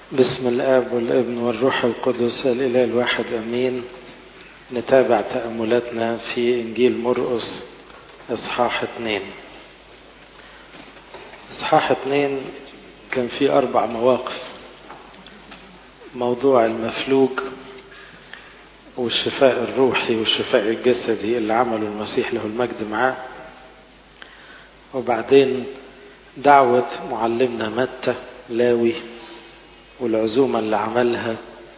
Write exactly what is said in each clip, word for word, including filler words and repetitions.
بسم الآب والابن والروح القدس الإله الواحد أمين. نتابع تأملاتنا في إنجيل مرقس إصحاح اثنين. إصحاح اثنين كان فيه أربع مواقف: موضوع المفلوج والشفاء الروحي والشفاء الجسدي اللي عمله المسيح له المجد معاه، وبعدين دعوة معلمنا متى لاوي والعزومة اللي عملها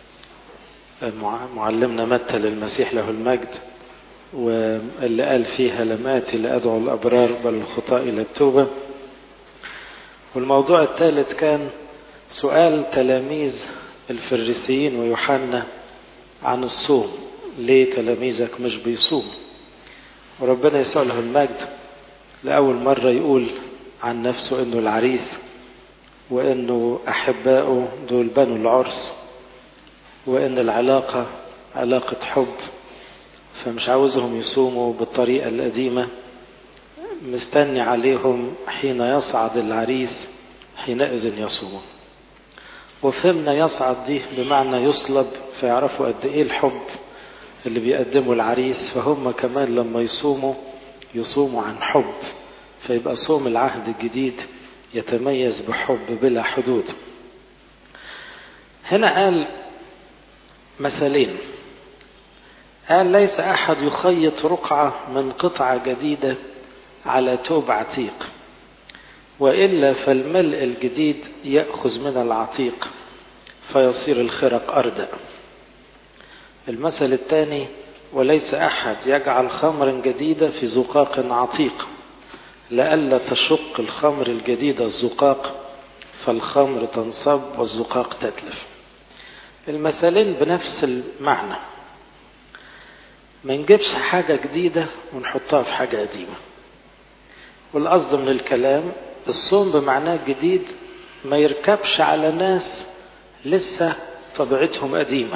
معلمنا متى للمسيح له المجد، واللي قال فيها لم آتي لأدعو الأبرار بل الخطاة إلى التوبة. والموضوع الثالث كان سؤال تلاميذ الفريسيين ويوحنا عن الصوم: ليه تلاميذك مش بيصوم؟ وربنا يسوع له المجد لأول مرة يقول عن نفسه إنه العريس، وإنه أحبائه دول بنو العرس، وإن العلاقة علاقة حب، فمش عاوزهم يصوموا بالطريقة القديمة، مستني عليهم حين يصعد العريس حينئذ يصومون. وفهمنا يصعد دي بمعنى يصلب، فيعرفوا قد إيه الحب اللي بيقدمه العريس، فهم كمان لما يصوموا يصوموا عن حب، فيبقى صوم العهد الجديد يتميز بحب بلا حدود. هنا قال مثلين، قال ليس أحد يخيط رقعة من قطعة جديدة على توب عتيق، وإلا فالملء الجديد يأخذ من العتيق فيصير الخرق أردأ. المثل الثاني: وليس أحد يجعل خمرا جديدة في زقاق عتيق لئلا تشق الخمر الجديدة الزقاق فالخمر تنصب والزقاق تتلف. المثلين بنفس المعنى، ما نجيبش حاجة جديدة ونحطها في حاجة قديمة. والقصد من الكلام الصوم بمعناه جديد ما يركبش على ناس لسه طبيعتهم قديمة،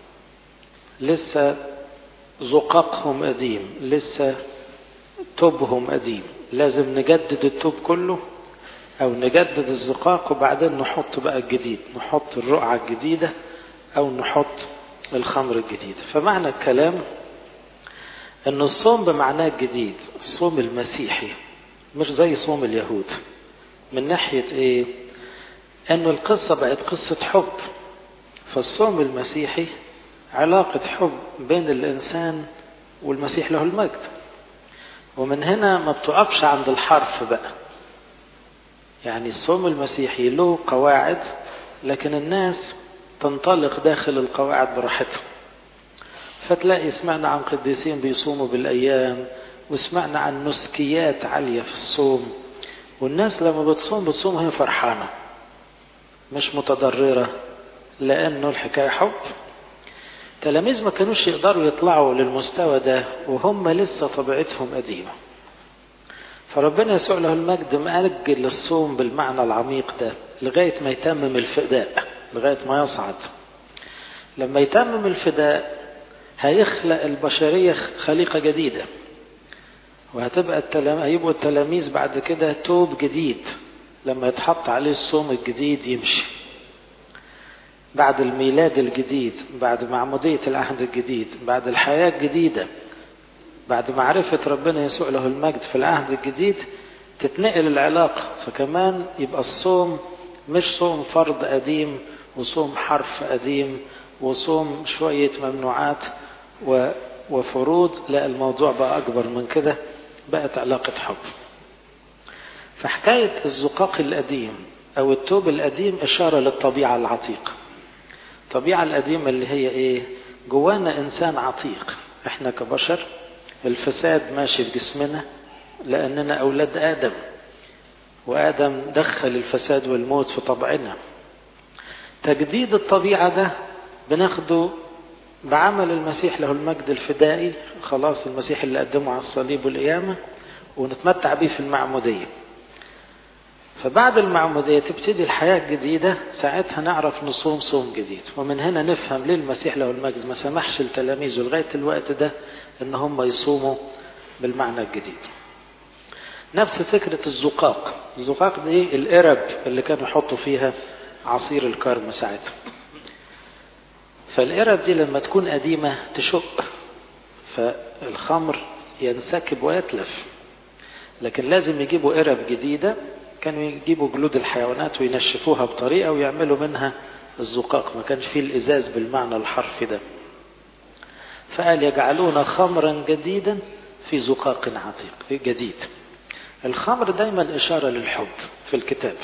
لسه زقاقهم قديم، لسه توبهم قديم. لازم نجدد التوب كله او نجدد الزقاق وبعدين نحط بقى الجديد، نحط الرقعة الجديدة او نحط الخمر الجديد. فمعنى الكلام ان الصوم بمعناه الجديد، الصوم المسيحي مش زي صوم اليهود. من ناحية ايه؟ انه القصة بقت قصة حب، فالصوم المسيحي علاقة حب بين الانسان والمسيح له المجد. ومن هنا ما بتقفش عند الحرف بقى، يعني الصوم المسيحي له قواعد لكن الناس تنطلق داخل القواعد براحتهم. فتلاقي سمعنا عن قديسين بيصوموا بالأيام، وسمعنا عن نسكيات عالية في الصوم، والناس لما بتصوم بتصوم هي فرحانة مش متضررة، لأنه الحكاية حب. تلاميذ ما كانوش يقدروا يطلعوا للمستوى ده وهم لسه طبيعتهم قديمة. فربنا يسوع له المجد مأجل الصوم بالمعنى العميق ده لغاية ما يتمم الفداء، لغاية ما يصعد. لما يتمم الفداء هيخلق البشرية خليقة جديدة، وهتبقى التلام... هيبقوا التلاميذ بعد كده توب جديد لما يتحط عليه الصوم الجديد يمشي. بعد الميلاد الجديد، بعد معمودية العهد الجديد، بعد الحياة الجديدة، بعد معرفة ربنا يسوع له المجد في العهد الجديد، تتنقل العلاقة. فكمان يبقى الصوم مش صوم فرض قديم وصوم حرف قديم وصوم شوية ممنوعات وفروض، لا، الموضوع بقى أكبر من كده، بقت علاقة حب. فحكاية الزقاق القديم أو التوب القديم إشارة للطبيعة العتيقة. الطبيعة القديمة اللي هي إيه؟ جوانا إنسان عتيق، إحنا كبشر الفساد ماشي في جسمنا لأننا أولاد آدم، وآدم دخل الفساد والموت في طبعنا. تجديد الطبيعة ده بناخده بعمل المسيح له المجد الفدائي، خلاص المسيح اللي قدمه على الصليب والقيامة، ونتمتع به في المعمودية. فبعد المعمودية تبتدي الحياة الجديدة، ساعتها نعرف نصوم صوم جديد. ومن هنا نفهم ليه المسيح له المجد ما سمحش لتلاميذه لغاية الوقت ده ان هم يصوموا بالمعنى الجديد. نفس فكرة الزقاق. الزقاق دي القرب اللي كانوا يحطوا فيها عصير الكرم ساعتها. فالقرب دي لما تكون قديمة تشق، فالخمر ينسكب ويتلف. لكن لازم يجيبوا قرب جديدة، كانوا يجيبوا جلود الحيوانات وينشفوها بطريقة ويعملوا منها الزقاق، ما كانش فيه الإزاز بالمعنى الحرفي ده. فقال يجعلون خمرا جديدا في زقاق عتيق جديد. الخمر دايما إشارة للحب في الكتاب.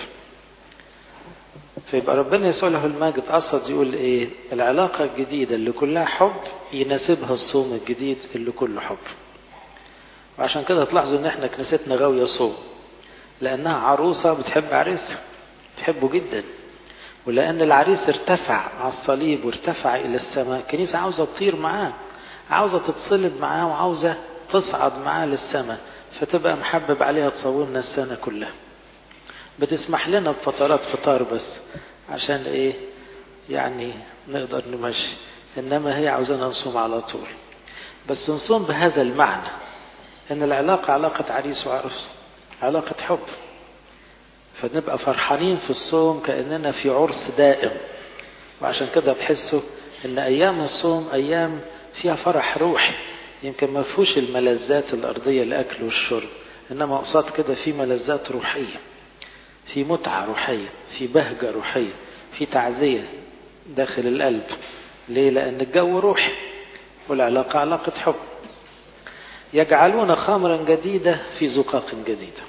فيبقى ربنا يسوع له المجد قصد يقول ايه؟ العلاقة الجديدة اللي كلها حب يناسبها الصوم الجديد اللي كله حب. وعشان كده تلاحظوا ان احنا كنيستنا غاوية صوم، لانها عروسة بتحب عريسها، تحبه جدا. ولان العريس ارتفع على الصليب وارتفع الى السماء، الكنيسة عاوزة تطير معاه، عاوزة تتصلب معاه، وعاوزة تصعد معاه للسماء، فتبقى محبب عليها تصومنا السنة كلها. بتسمح لنا بفترات فطار بس عشان ايه؟ يعني نقدر نمشي، انما هي عاوزانا نصوم على طول. بس نصوم بهذا المعنى ان العلاقة علاقة عريس وعروس، علاقة حب. فنبقى فرحانين في الصوم كأننا في عرس دائم. وعشان كده تحسوا ان ايام الصوم ايام فيها فرح روحي، يمكن ما فيهوش الملذات الارضية الاكل والشرب، انما قصاد كده في ملذات روحية، في متعة روحية، في بهجة روحية، في تعزية داخل القلب. ليه؟ لأن الجو روحي والعلاقة علاقة حب. يجعلون خمرا جديدة في زقاق جديدة.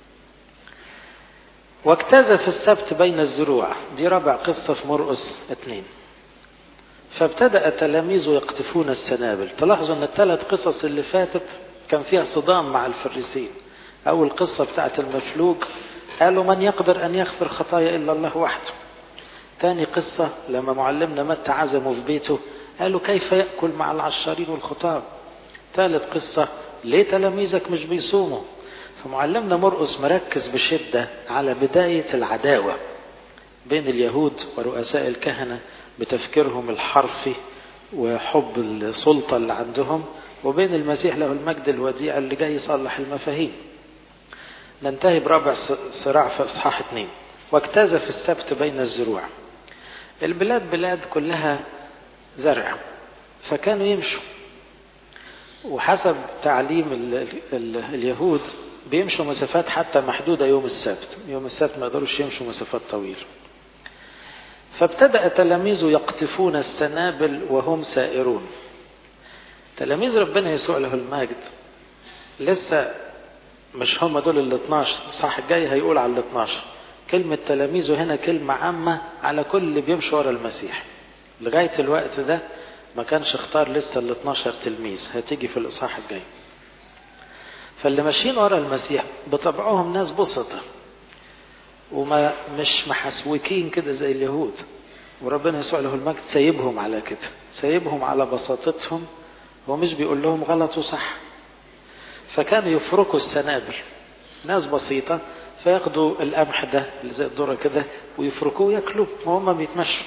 واجتاز في السبت بين الزروع، دي رابع قصة في مرقس اثنين. فابتدأ تلاميذه يقطفون السنابل. تلاحظوا ان الثلاث قصص اللي فاتت كان فيها صدام مع الفريسين. أول قصة بتاعت المفلوج قالوا من يقدر أن يغفر خطايا إلا الله وحده. ثاني قصة لما معلمنا متى عزمه في بيته قالوا كيف يأكل مع العشارين والخطاب. ثالث قصة ليه تلاميذك مش بيصوموا. فمعلمنا مرقس مركز بشدة على بداية العداوة بين اليهود ورؤساء الكهنة بتفكيرهم الحرفي وحب السلطة اللي عندهم، وبين المسيح له المجد الوديع اللي جاي يصلح المفاهيم. ننتهي برابع صراع في اصحاح اثنين. واجتاز في السبت بين الزروع. البلاد بلاد كلها زرع، فكانوا يمشوا، وحسب تعليم ال ال اليهود بيمشوا مسافات حتى محدودة يوم السبت. يوم السبت ما يقدروش يمشوا مسافات طويلة. فابتدأ تلاميذه يقطفون السنابل وهم سائرون. تلاميذ ربنا يسوع له المجد لسه مش هم دول ال اثناشر، صح؟ الجاي هيقول على ال اثناشر. كلمة تلاميذه هنا كلمة عامة على كل اللي بيمشي ورا المسيح. لغاية الوقت ده ما كانش اختار لسه ال اثناشر تلميذ، هتيجي في الإصحاح الجاي. فاللي ماشيين ورا المسيح بطبعهم ناس بسطة وما مش محسوكين كده زي اليهود. وربنا يسوع له المجد سايبهم على كده، سايبهم على بساطتهم، ومش بيقول لهم غلط وصح. فكانوا يفركوا السنابل، ناس بسيطة، فياخدوا القمح ده اللي زي الذرة كده ويفركوه وياكلوه وهم بيتمشوا.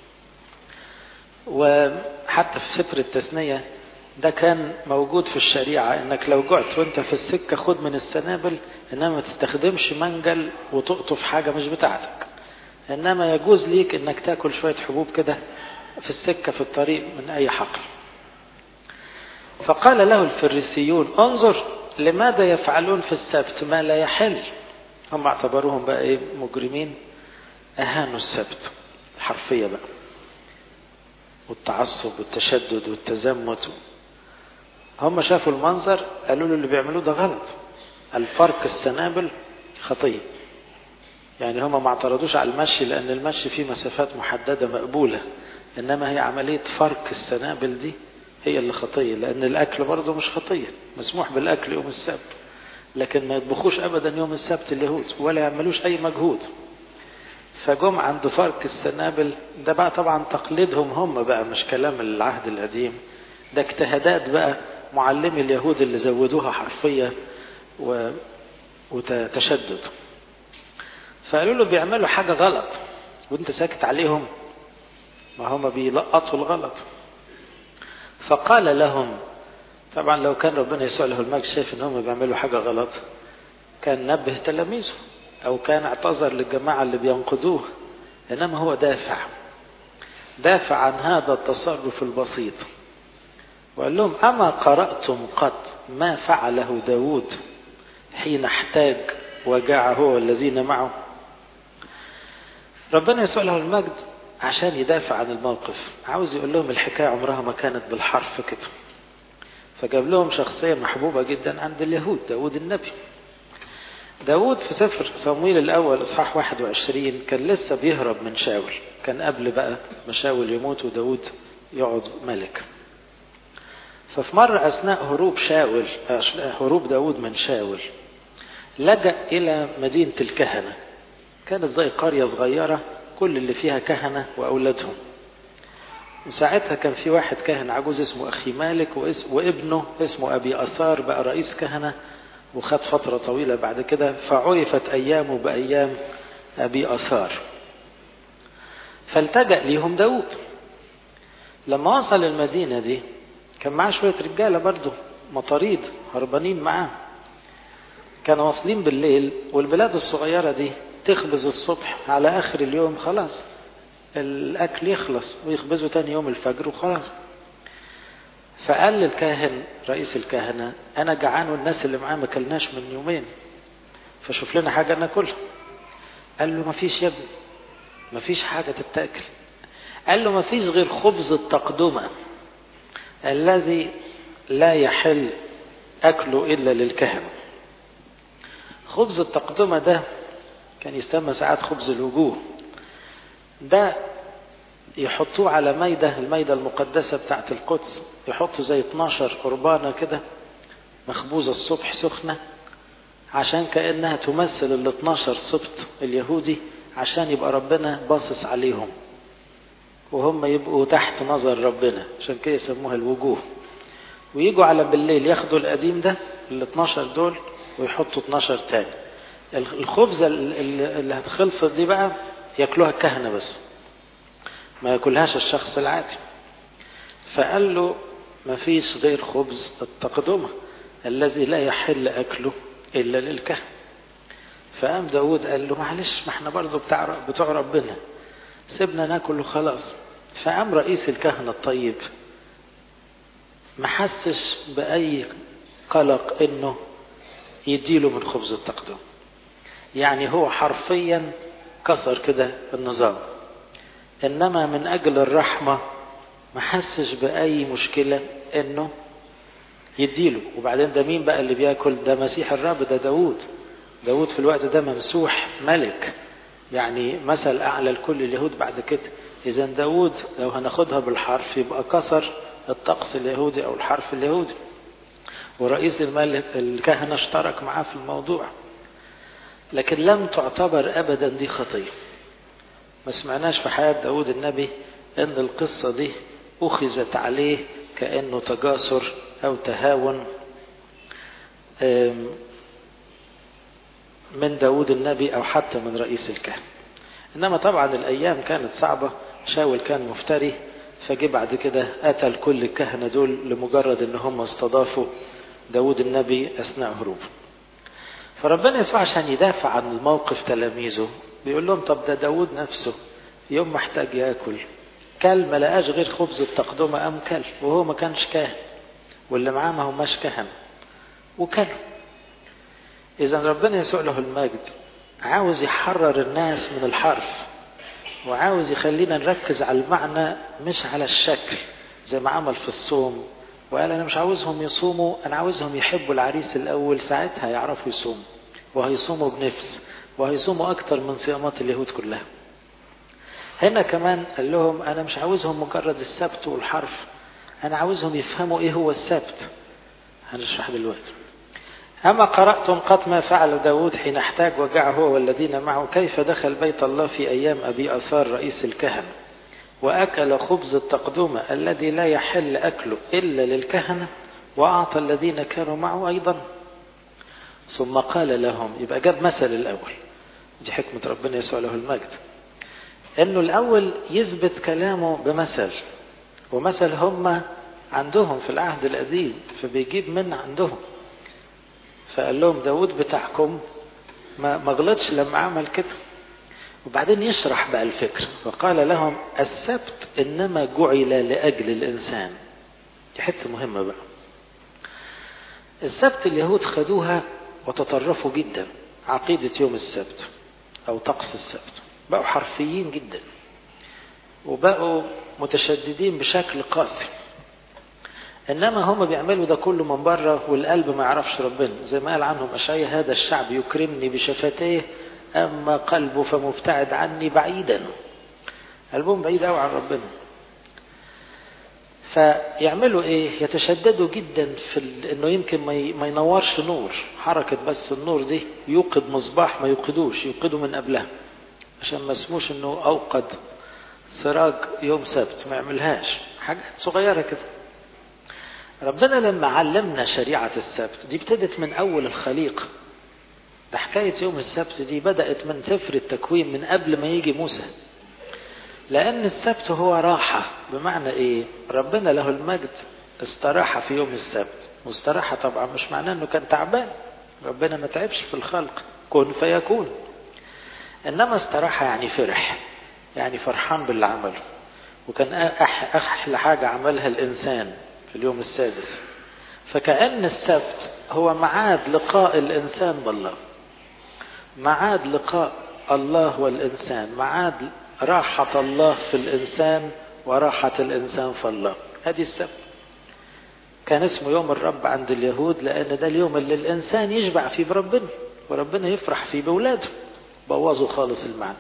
وحتى في سفر التثنية ده كان موجود في الشريعة، انك لو جعت وانت في السكة خد من السنابل، انما ما تستخدمش منجل وتقطف حاجة مش بتاعتك، انما يجوز ليك انك تاكل شوية حبوب كده في السكة في الطريق من اي حقل. فقال له الفريسيون انظر لماذا يفعلون في السبت ما لا يحل. هم اعتبروهم بقى ايه؟ مجرمين، اهانوا السبت حرفيا بقى، والتعصب والتشدد والتزمت. هم شافوا المنظر قالوا له اللي بيعملوه ده غلط. الفرق السنابل خطية. يعني هم ما اعترضوش على المشي لان المشي فيه مسافات محددة مقبولة، انما هي عملية فرق السنابل دي هي اللي خطية. لان الاكل برضه مش خطية، مسموح بالاكل يوم السبت، لكن ما يطبخوش ابدا يوم السبت اليهود ولا يعملوش اي مجهود. فجم عند فرق السنابل ده بقى طبعا تقليدهم هم بقى، مش كلام العهد القديم، ده اجتهادات بقى معلمي اليهود اللي زودوها حرفية و... وتشدد. فقالوا له بيعملوا حاجة غلط وانت ساكت عليهم، ما هم بيلقطوا الغلط. فقال لهم، طبعا لو كان ربنا يسوع له المجد شايف ان هم بيعملوا حاجة غلط كان نبه تلاميذه او كان اعتذر للجماعة اللي بينقضوه، إنما هو دافع دافع عن هذا التصرف البسيط، وقال لهم أما قرأتم قط ما فعله داود حين احتاج وجاع هو والذين معه؟ ربنا يسوع له المجد عشان يدافع عن الموقف عاوز يقول لهم الحكاية عمرها ما كانت بالحرف كده، فجاب لهم شخصية محبوبة جدا عند اليهود، داود النبي. داود في سفر صمويل الأول إصحاح واحد وعشرين كان لسه بيهرب من شاول، كان قبل بقى ما شاول يموت وداود يقعد ملك. ففي مرة أثناء هروب شاول هروب داود من شاول لجأ إلى مدينة الكهنة، كانت زي قرية صغيرة كل اللي فيها كهنة وأولادهم. وساعتها كان في واحد كاهن عجوز اسمه أخي مالك وابنه اسمه أبي أثار بقى رئيس كهنة، وخد فترة طويلة بعد كده فعرفت أيامه بأيام أبي أثار. فالتجأ ليهم داود. لما وصل المدينة دي كان معاه شوية رجالة برضو مطاريد هربانين معاه، كانوا واصلين بالليل، والبلاد الصغيرة دي تخبز الصبح على آخر اليوم خلاص الأكل يخلص ويخبزوا تاني يوم الفجر وخلاص. فقال للكاهن رئيس الكهنة أنا جعان والناس اللي معاه ما كلناش من يومين، فشوف لنا حاجة ناكلها. قال له ما فيش يا ابني، ما فيش حاجة تتاكل. قال له ما فيش غير خبز التقدمة الذي لا يحل أكله إلا للكهنة. خبز التقدمة ده كان يسمى ساعات خبز الوجوه، ده يحطوه على ميدة الميدة المقدسة بتاعت القدس، يحطوا زي اتناشر قربانة كده مخبوزة الصبح سخنة عشان كأنها تمثل ال اتناشر سبط اليهودي، عشان يبقى ربنا باصص عليهم وهم يبقوا تحت نظر ربنا، عشان كده يسموها الوجوه. ويجوا على بالليل ياخدوا القديم ده ال اتناشر دول ويحطوا اتناشر تاني. الخبزة اللي هتخلصت دي بقى ياكلوها الكهنة بس، ما ياكلهاش الشخص العادي. فقال له ما فيش غير خبز التقدمة الذي لا يحل أكله إلا للكهنة. فقام داود قال له معلش ما احنا برضو بتاع بتوع ربنا، سيبنا ناكل وخلاص. فقام رئيس الكهنة الطيب ما حسش بأي قلق انه يديله من خبز التقدم، يعني هو حرفيا كسر كده النظام، انما من اجل الرحمة ما حسش بأي مشكلة انه يديله. وبعدين ده مين بقى اللي بياكل؟ ده مسيح الرب، ده داود. داود في الوقت ده ممسوح ملك، يعني مثل اعلى لكل اليهود بعد كده. اذا داود لو هناخدها بالحرف يبقى كسر الطقس اليهودي او الحرف اليهودي، ورئيس الملك الكهنة اشترك معاه في الموضوع. لكن لم تعتبر ابدا دي خطية. ما سمعناش في حياة داود النبي ان القصة دي اخذت عليه كأنه تجاسر او تهاون من داود النبي او حتى من رئيس الكهنة. انما طبعا الايام كانت صعبة، شاول كان مفتري، فجي بعد كده قتل كل الكهنة دول لمجرد ان هم استضافوا داود النبي اثناء هروبه. فربنا يسوع عشان يدافع عن الموقف تلاميذه بيقول لهم طب ده داود نفسه يوم محتاج ياكل كل ما لقاش غير خبز التقدمة ام كل، وهو ما كانش كاهن واللي معاه ما هماش كهن وكلوا. اذا ربنا يسوع له المجد عاوز يحرر الناس من الحرف، وعاوز يخلينا نركز على المعنى مش على الشكل، زي ما عمل في الصوم وقال انا مش عاوزهم يصوموا، انا عاوزهم يحبوا العريس الاول، ساعتها يعرفوا يصوموا وهيصوموا بنفس وهيصوموا اكتر من صيامات اليهود كلها. هنا كمان قال لهم انا مش عاوزهم مجرد السبت والحرف، انا عاوزهم يفهموا ايه هو السبت. هنشرح دلوقتي. أما قرأتم قط ما فعل داود حين احتاج وجاع هو والذين معه، كيف دخل بيت الله في أيام أبي أثار رئيس الكهنة وأكل خبز التقدمة الذي لا يحل أكله إلا للكهنة وأعطى الذين كانوا معه أيضا. ثم قال لهم، يبقى جاب مثل الأول، دي حكمة ربنا يسوع له المجد، إنه الأول يثبت كلامه بمثل، ومثل هم عندهم في العهد القديم فبيجيب من عندهم. فقال لهم داود بتاعكم ما غلطش لما عمل كده، وبعدين يشرح بقى الفكر، وقال لهم السبت إنما جعل لأجل الإنسان. دي حتة مهمة بقى. السبت اليهود خدوها وتطرفوا جدا، عقيدة يوم السبت أو طقس السبت، بقوا حرفيين جدا وبقوا متشددين بشكل قاسي. إنما هم بيعملوا ده كله من بره والقلب ما يعرفش ربنا، زي ما قال عنهم أشعياء: هذا الشعب يكرمني بشفتيه أما قلبه فمبتعد عني بعيدا. قلبهم بعيد قوي عن ربنا. فيعملوا ايه؟ يتشددوا جدا في ال... انه يمكن ما ينورش نور، حركة بس النور دي يوقد مصباح ما يوقدوش، يوقدوا من قبلها عشان ما اسموش انه اوقد سراج يوم سبت، ما يعملهاش، حاجات صغيرة كده. ربنا لما علمنا شريعة السبت دي ابتدت من اول الخليقة. ده حكاية يوم السبت دي بدأت من سفر التكوين، من قبل ما يجي موسى. لأن السبت هو راحة. بمعنى إيه؟ ربنا له المجد استراحة في يوم السبت. واستراحة طبعا مش معناه أنه كان تعبان، ربنا ما تعبش في الخلق، كن فيكون. إنما استراحة يعني فرح، يعني فرحان باللي عمله. وكان أحلى حاجة عملها الإنسان في اليوم السادس. فكأن السبت هو معاد لقاء الإنسان بالله، معاد لقاء الله والإنسان، معاد راحة الله في الإنسان وراحة الإنسان في الله. هذه السبت. كان اسمه يوم الرب عند اليهود لأن ده اليوم اللي الإنسان يشبع فيه بربنا وربنا يفرح فيه بولاده. بوظوا خالص المعنى،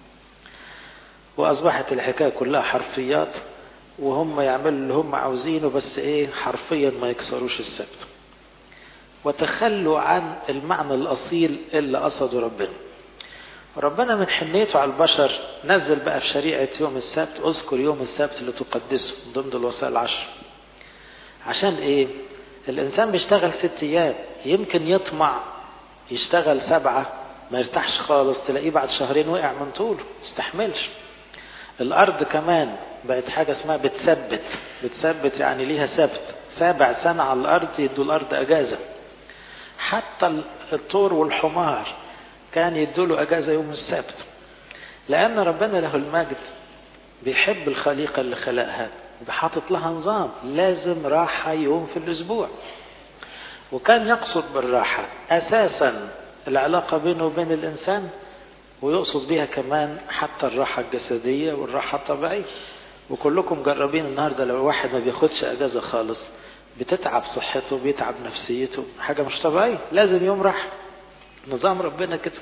وأصبحت الحكاية كلها حرفيات، وهم يعملوا اللي هم عاوزينه، بس إيه؟ حرفيا ما يكسروش السبت، وتخلوا عن المعنى الأصيل اللي قصده ربنا. ربنا من حنيته على البشر نزل بقى في شريعة يوم السبت: اذكر يوم السبت لتقدسه، ضمن الوصايا العشر. عشان ايه؟ الانسان بيشتغل ست ايام، يمكن يطمع يشتغل سبعة ما يرتاحش خالص، تلاقيه بعد شهرين وقع من طوله، مستحملش. الارض كمان بقت حاجة اسمها بتثبت. بتثبت يعني ليها سبت، سابع سنة على الارض يدوا الارض اجازة. حتى الطور والحمار كان يدوله أجازة يوم السبت، لأن ربنا له المجد بيحب الخليقة اللي خلقها، بحاطط لها نظام، لازم راحة يوم في الأسبوع. وكان يقصد بالراحة أساسا العلاقة بينه وبين الإنسان، ويقصد بها كمان حتى الراحة الجسدية والراحة الطبيعية. وكلكم جربين النهاردة لو واحد ما بياخدش أجازة خالص بتتعب صحته، بيتعب نفسيته، حاجة مش طبيعية، لازم يوم راحة. نظام ربنا كده.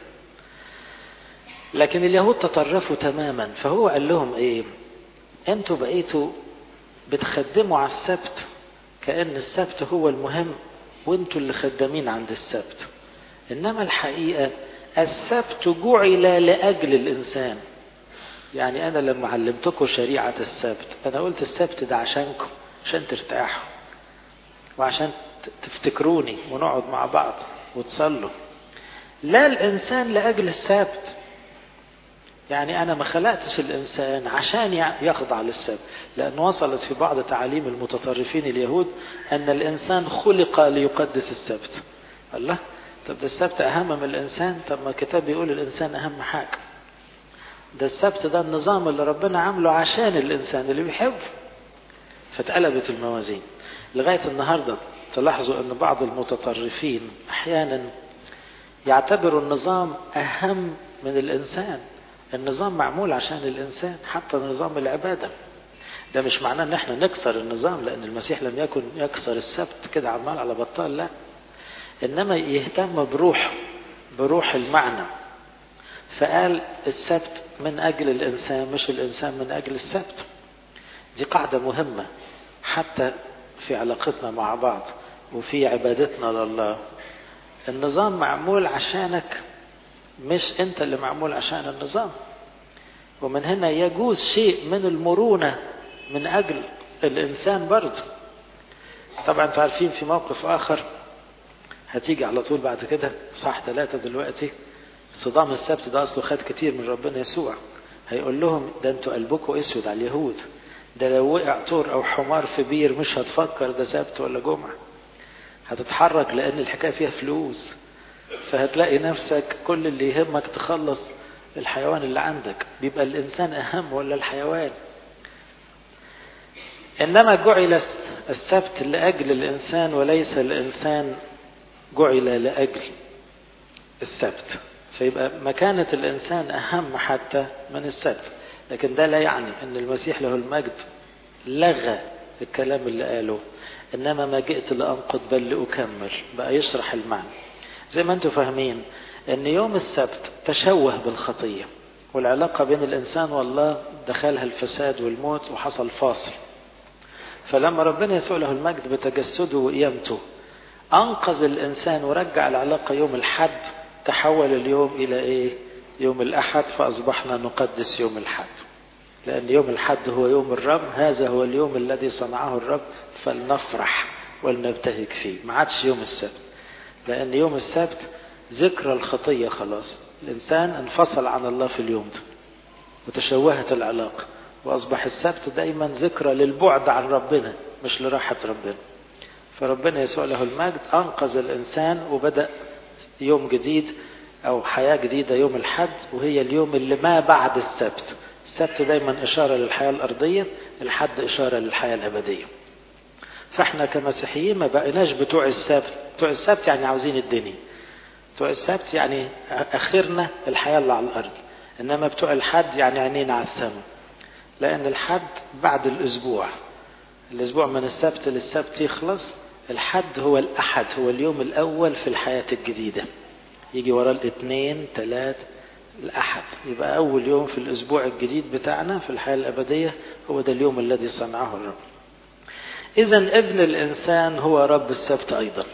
لكن اليهود تطرفوا تماما، فهو قال لهم ايه؟ انتوا بقيتوا بتخدموا على السبت كأن السبت هو المهم، وانتوا اللي خدامين عند السبت. انما الحقيقة السبت جعل لأجل الإنسان. يعني انا لما علمتكم شريعة السبت انا قلت السبت ده عشانكم، عشان ترتاحوا وعشان تفتكروني ونقعد مع بعض وتصلوا، لا الإنسان لأجل السبت. يعني أنا ما خلقتش الإنسان عشان يخضع للسبت، لأن وصلت في بعض تعاليم المتطرفين اليهود أن الإنسان خلق ليقدس السبت. الله، طب ده السبت أهم من الإنسان؟ طب ما الكتاب بيقول الإنسان أهم حاجة. ده السبت ده النظام اللي ربنا عامله عشان الإنسان اللي بيحبه. فتقلبت الموازين. لغاية النهاردة تلاحظوا أن بعض المتطرفين أحيانا يعتبروا النظام أهم من الإنسان. النظام معمول عشان الإنسان، حتى نظام العبادة. ده مش معناه أن احنا نكسر النظام، لأن المسيح لم يكن يكسر السبت كده عمال على بطال، لا، إنما يهتم بروح بروح المعنى. فقال السبت من أجل الإنسان، مش الإنسان من أجل السبت. دي قاعدة مهمة حتى في علاقتنا مع بعض وفي عبادتنا لله. النظام معمول عشانك، مش انت اللي معمول عشان النظام. ومن هنا يجوز شيء من المرونة من اجل الانسان برضه. طبعا انتوا عارفين في موقف اخر هتيجي على طول بعد كده، صح ثلاثة دلوقتي، صدام السبت ده اصله خد كتير من ربنا يسوع. هيقول لهم ده انتوا قلبكم اسود على اليهود، ده لو وقع طور او حمار في بير مش هتفكر ده سبت ولا جمعة، هتتحرك لأن الحكاية فيها فلوس. فهتلاقي نفسك كل اللي يهمك تخلص الحيوان اللي عندك، بيبقى الإنسان أهم ولا الحيوان؟ إنما جعل السبت لأجل الإنسان وليس الإنسان جعل لأجل السبت، فيبقى مكانة الإنسان أهم حتى من السبت. لكن ده لا يعني أن المسيح له المجد لغى الكلام اللي قاله، إنما ما جئت لأنقض بل لأكمل، بقى يشرح المعنى. زي ما أنتم فاهمين أن يوم السبت تشوه بالخطية، والعلاقة بين الإنسان والله دخلها الفساد والموت وحصل فاصل. فلما ربنا يسوع له المجد بتجسده وقيامته أنقذ الإنسان ورجع العلاقة يوم الحد، تحول اليوم إلى إيه؟ يوم الأحد، فأصبحنا نقدس يوم الحد، لأن يوم الحد هو يوم الرب، هذا هو اليوم الذي صنعه الرب فلنفرح ولنبتهج فيه. ما عادش يوم السبت، لأن يوم السبت ذكرى الخطية، خلاص الإنسان انفصل عن الله في اليوم ده وتشوهت العلاقة، وأصبح السبت دايما ذكرى للبعد عن ربنا مش لراحة ربنا. فربنا يسوع له المجد أنقذ الإنسان وبدأ يوم جديد أو حياة جديدة يوم الحد، وهي اليوم اللي ما بعد السبت. السبت دايما إشارة للحياة الأرضية، الحد إشارة للحياة الأبدية. فإحنا كمسيحيين ما بقيناش بتوع السبت. بتوع السبت يعني عاوزين الدنيا، بتوع السبت يعني آخرنا الحياة اللي على الأرض، إنما بتوع الحد يعني عينينا على السماء، لأن الحد بعد الأسبوع، الأسبوع من السبت للسبت يخلص، الحد هو الأحد، هو اليوم الأول في الحياة الجديدة، يجي وراء الاثنين ثلاث الأحد، يبقى أول يوم في الأسبوع الجديد بتاعنا في الحياة الأبدية هو ده اليوم الذي صنعه الرب. إذن ابن الإنسان هو رب السبت أيضا.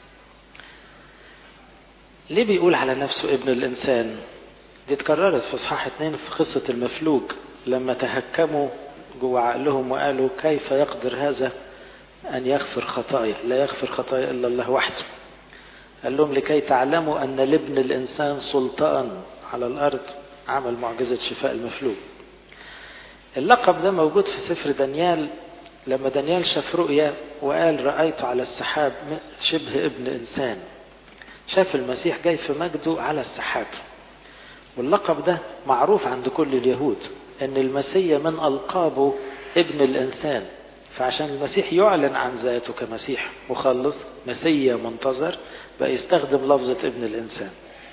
ليه بيقول على نفسه ابن الإنسان؟ دي اتكررت في اصحاح اتنين في قصة المفلوج، لما تهكموا جوا عقلهم وقالوا كيف يقدر هذا أن يغفر خطايا؟ لا يغفر خطايا إلا الله وحده. قال لهم لكي تعلموا أن لابن الإنسان سلطان على الأرض، عمل معجزة شفاء المفلوج. اللقب ده موجود في سفر دانيال، لما دانيال شاف رؤيا وقال رأيت على السحاب شبه ابن إنسان، شاف المسيح جاي في مجده على السحاب. واللقب ده معروف عند كل اليهود أن المسيح من ألقابه ابن الإنسان، فعشان المسيح يعلن عن ذاته كمسيح مخلص مسيح منتظر بقى يستخدم لفظة ابن الإنسان.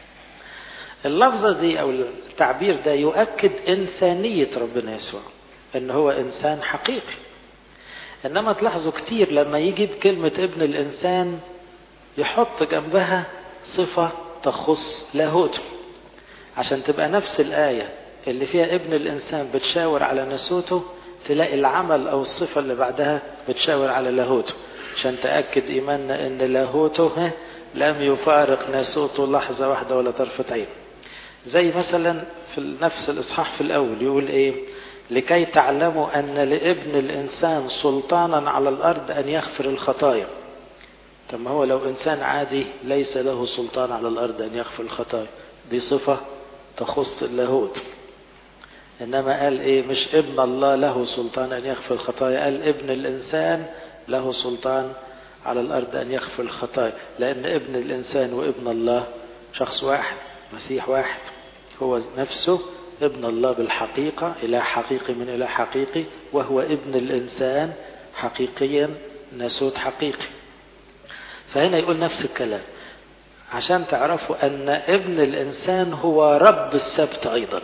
اللفظة دي أو التعبير ده يؤكد إنسانية ربنا يسوع، أن هو إنسان حقيقي. إنما تلاحظوا كتير لما يجيب كلمة ابن الإنسان يحط جنبها صفة تخص لاهوته، عشان تبقى نفس الآية اللي فيها ابن الإنسان بتشاور على ناسوته تلاقي العمل أو الصفة اللي بعدها بتشاور على لاهوته، عشان تأكد إيماننا أن لاهوته لم يفارق ناسوته لحظة واحدة ولا طرفة عين. زي مثلا في نفس الإصحاح في الأول يقول إيه؟ لكي تعلموا أن لابن الإنسان سلطانا على الأرض أن يغفر الخطايا. طب ما هو لو إنسان عادي ليس له سلطان على الأرض أن يغفر الخطايا، دي صفة تخص اللاهوت. إنما قال إيه؟ مش ابن الله له سلطان أن يغفر الخطايا، قال ابن الإنسان له سلطان على الأرض أن يغفر الخطايا، لأن ابن الإنسان وابن الله شخص واحد، مسيح واحد، هو نفسه ابن الله بالحقيقة، إله حقيقي من إله حقيقي، وهو ابن الإنسان حقيقيا ناسوت حقيقي. فهنا يقول نفس الكلام عشان تعرفوا أن ابن الإنسان هو رب السبت أيضا.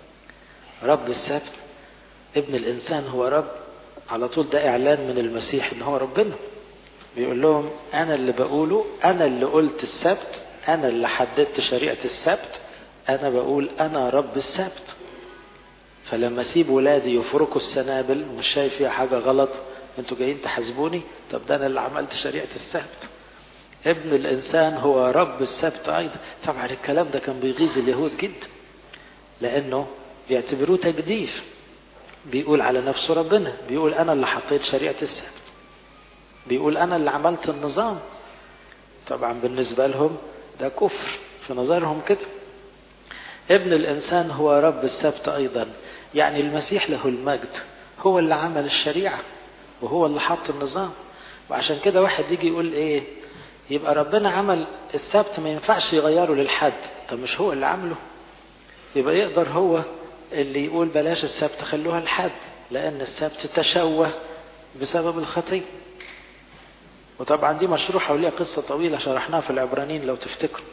رب السبت، ابن الإنسان هو رب، على طول ده إعلان من المسيح إن هو ربنا. بيقول لهم أنا اللي بقوله، أنا اللي قلت السبت، أنا اللي حددت شريعة السبت، أنا بقول أنا رب السبت. فلما أسيب ولادي يفركوا السنابل ومش شايف فيها حاجة غلط، أنتوا جايين تحاسبوني؟ طب ده أنا اللي عملت شريعة السبت. ابن الإنسان هو رب السبت أيضا. طبعا الكلام ده كان بيغيظ اليهود جدا، لأنه بيعتبروه تجديف. بيقول على نفسه ربنا، بيقول أنا اللي حطيت شريعة السبت، بيقول أنا اللي عملت النظام. طبعا بالنسبة لهم ده كفر في نظرهم كده. ابن الإنسان هو رب السبت أيضا، يعني المسيح له المجد هو اللي عمل الشريعة وهو اللي حط النظام. وعشان كده واحد يجي يقول إيه؟ يبقى ربنا عمل السبت ما ينفعش يغيره للحد. طب مش هو اللي عمله؟ يبقى يقدر هو اللي يقول بلاش السبت خلوها الحد، لأن السبت تشوه بسبب الخطية. وطبعا دي مشروحة وليها قصة طويلة شرحناها في العبرانيين لو تفتكروا.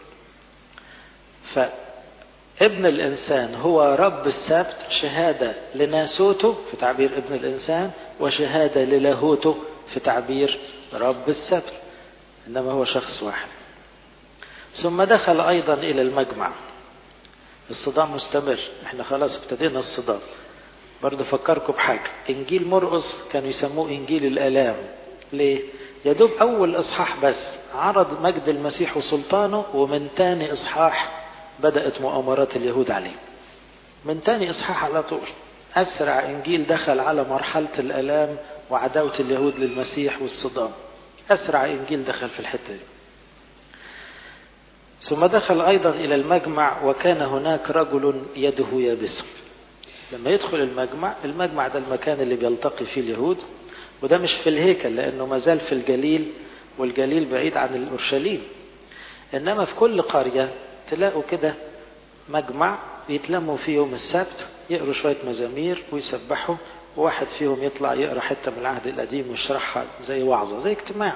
فابن الإنسان هو رب السبت، شهادة لناسوته في تعبير ابن الإنسان، وشهادة للاهوته في تعبير رب السبت، إنما هو شخص واحد. ثم دخل أيضا إلى المجمع. الصدام مستمر، احنا خلاص ابتدينا الصدام. برضه فكركم بحاجة، إنجيل مرقس كانوا يسموه إنجيل الآلام. ليه؟ يدوب أول إصحاح بس عرض مجد المسيح وسلطانه، ومن تاني إصحاح بدأت مؤامرات اليهود عليه. من تاني إصحاح على طول أسرع إنجيل دخل على مرحلة الآلام وعداوة اليهود للمسيح والصدام. أسرع إنجيل دخل في الحتة دي. ثم دخل أيضا إلى المجمع، وكان هناك رجل يده يابسة. لما يدخل المجمع، المجمع ده المكان اللي بيلتقي فيه اليهود، وده مش في الهيكل لأنه مازال في الجليل، والجليل بعيد عن الأورشليم. إنما في كل قرية تلاقوا كده مجمع يتلموا فيه يوم السبت، يقروا شوية مزامير ويسبحوا، وواحد فيهم يطلع يقرأ حتة من العهد القديم ويشرحها زي وعظة، زي اجتماع.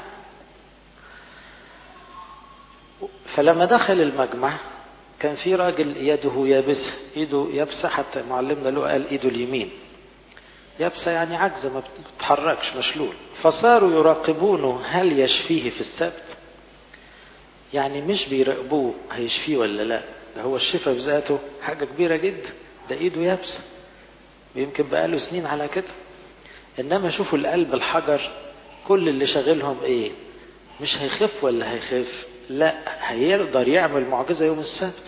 فلما دخل المجمع كان في راجل يده يابسة، ايده يابسة، حتى معلمنا له قال ايده اليمين يابسة، يعني عجزة ما بتتحركش، مشلول. فصاروا يراقبونه هل يشفيه في السبت، يعني مش بيراقبوه هيشفيه ولا لا، ده هو الشفاء بذاته حاجة كبيرة جدا، ده ايده يابسة ويمكن بقاله سنين على كده. انما شوفوا القلب الحجر، كل اللي شاغلهم ايه؟ مش هيخف ولا هيخف، لا، هيقدر يعمل معجزة يوم السبت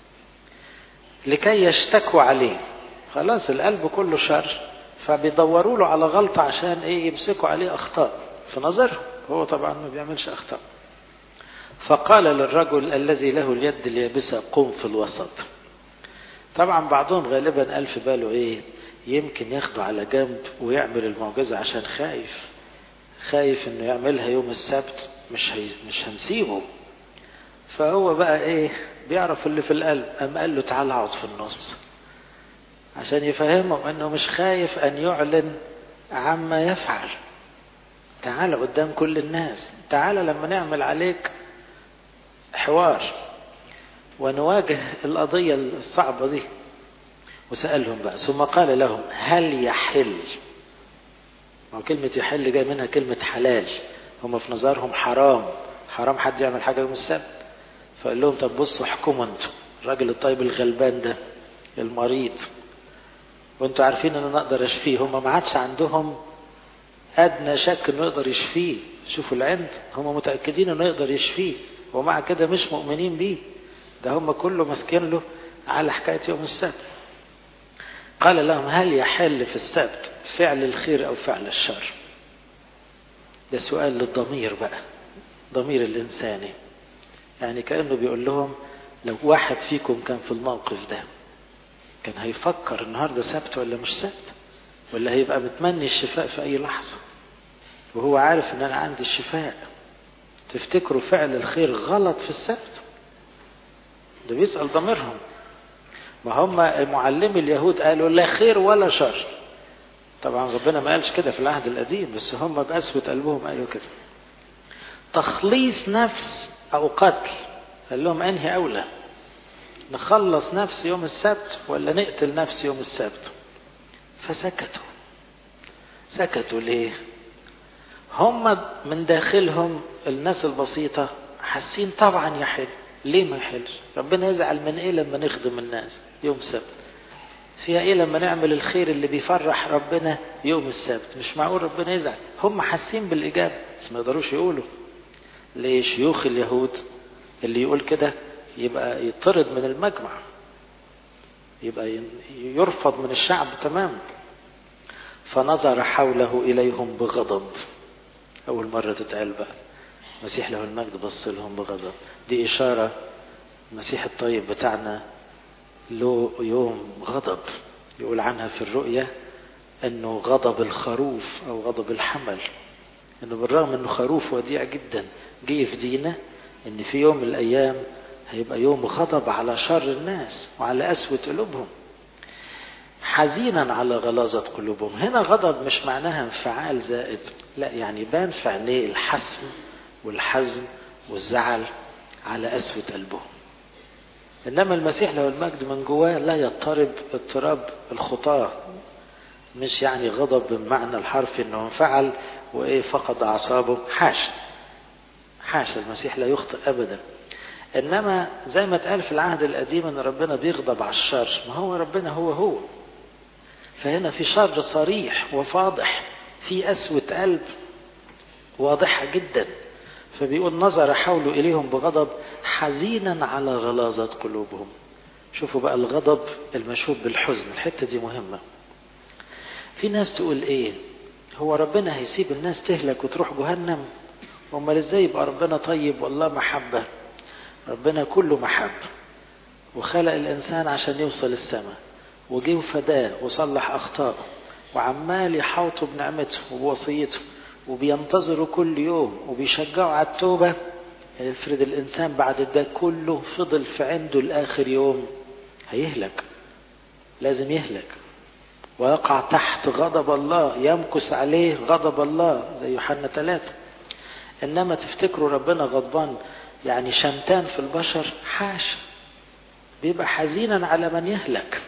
لكي يشتكوا عليه. خلاص القلب كله شر، فبيدوروا له على غلطة عشان ايه؟ يمسكوا عليه اخطاء في نظرهم، هو طبعا ما بيعملش اخطاء. فقال للرجل الذي له اليد اليابسة قم في الوسط. طبعا بعضهم غالبا قال في باله ايه؟ يمكن ياخده على جنب ويعمل المعجزة عشان خايف خايف انه يعملها يوم السبت، مش هي مش هنسيبه. فهو بقى ايه؟ بيعرف اللي في القلب، أم قال له تعال اقعد في النص عشان يفهمهم انه مش خايف ان يعلن عما يفعل. تعال قدام كل الناس، تعال لما نعمل عليك حوار ونواجه القضية الصعبة دي. وسألهم بقى، ثم قال لهم هل يحل؟ وكلمة يحل جاي منها كلمة حلال، هم في نظرهم حرام، حرام حد يعمل حاجة يوم السبت. فقال لهم طب بصوا احكموا انتوا، الراجل الطيب الغلبان ده المريض وانتوا عارفين ان انا اقدر اشفيه. هم ما عادش عندهم ادنى شك انه يقدر يشفيه. شوفوا العند، هم متأكدين انه يقدر يشفيه، ومع كده مش مؤمنين بيه، ده هم كله ماسكين له على حكاية يوم السبت. قال لهم هل يحل في السبت فعل الخير او فعل الشر؟ ده سؤال للضمير بقى، ضمير الانساني. يعني كأنه بيقول لهم لو واحد فيكم كان في الموقف ده كان هيفكر النهاردة سبت ولا مش سبت، ولا هيبقى متمني الشفاء في اي لحظة وهو عارف ان انا عندي الشفاء؟ تفتكروا فعل الخير غلط في السبت؟ ده بيسأل ضميرهم. ما هم معلمي اليهود قالوا لا خير ولا شر. طبعا ربنا ما قالش كده في العهد القديم، بس هم بقسوة قلبهم قالوا كده. تخليص نفس او قتل، قال لهم انهي اولى؟ نخلص نفس يوم السبت ولا نقتل نفس يوم السبت؟ فسكتوا. سكتوا ليه؟ هم من داخلهم الناس البسيطة حاسين طبعا يحل. ليه ما يحلش؟ ربنا يزعل من ايه لما نخدم الناس يوم السبت؟ فيها ايه لما نعمل الخير اللي بيفرح ربنا يوم السبت؟ مش معقول ربنا يزعل. هم حاسين بالاجابة بس ما يقدروش يقولوا. ليه؟ شيوخ اليهود اللي يقول كده يبقى يطرد من المجمع، يبقى يرفض من الشعب تماما. فنظر حوله إليهم بغضب. أول مرة تتقال بقى مسيح له المجد بص لهم بغضب. دي إشارة المسيح الطيب بتاعنا له يوم غضب، يقول عنها في الرؤية أنه غضب الخروف أو غضب الحمل. أنه بالرغم أنه خروف وديع جدا جه يفدينا، أن في يوم من الأيام هيبقى يوم غضب على شر الناس وعلى قسوة قلوبهم. حزينا على غلاظة قلوبهم، هنا غضب مش معناها انفعال زائد، لا يعني بان في عينيه الحسم والحزم والزعل على قسوة قلبهم. إنما المسيح له المجد من جواه لا يضطرب اضطراب الخطاة، مش يعني غضب بمعنى الحرفي انه انفعل وايه فقد اعصابه، حاشا حاشا، المسيح لا يخطئ ابدا. انما زي ما اتقال في العهد القديم ان ربنا بيغضب على الشر، ما هو ربنا هو هو، فهنا في شر صريح وفاضح، في قسوة قلب واضحة جدا، فبيقول نظر حوله اليهم بغضب حزينا على غلاظة قلوبهم. شوفوا بقى الغضب المشوب بالحزن، الحتة دي مهمة. في ناس تقول ايه، هو ربنا هيسيب الناس تهلك وتروح جهنم؟ امال ازاي يبقى ربنا طيب والله محبة؟ ربنا كله محبة، وخلق الانسان عشان يوصل السماء، وجيه وفداه وصلح اخطائه، وعمال يحوطه بنعمته وبوصيته، وبينتظره كل يوم وبيشجعه على التوبة. افرض الانسان بعد ده كله فضل في عنده لاخر يوم، هيهلك، لازم يهلك ويقع تحت غضب الله، يمكث عليه غضب الله زي يوحنا ثلاثة. انما تفتكروا ربنا غضبان يعني شمتان في البشر؟ حاشا، بيبقى حزينا على من يهلك.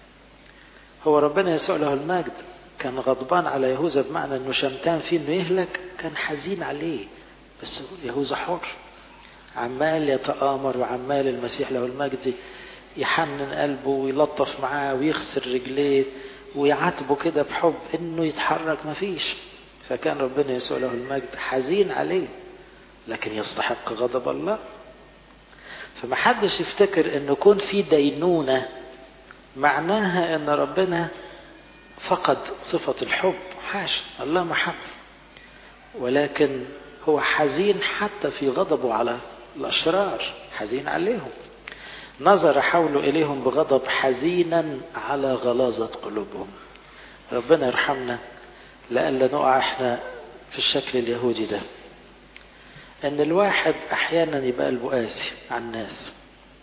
هو ربنا يسوع له المجد كان غضبان على يهوذا بمعنى انه شمتان فيه انه يهلك؟ كان حزين عليه، بس يهوذا حر، عمال يتآمر، وعمال المسيح له المجد يحنن قلبه ويلطف معاه ويخسر رجليه ويعاتبه كده بحب انه يتحرك، مفيش. فكان ربنا يسوع له المجد حزين عليه، لكن يستحق غضب الله. فمحدش يفتكر انه يكون في دينونة معناها ان ربنا فقد صفة الحب، حاشا، الله محب، ولكن هو حزين حتى في غضبه على الاشرار، حزين عليهم. نظر حوله إليهم بغضب حزينا على غلاظة قلوبهم. ربنا يرحمنا لألا نقع احنا في الشكل اليهودي ده، ان الواحد احيانا يبقى قلبه قاسي على الناس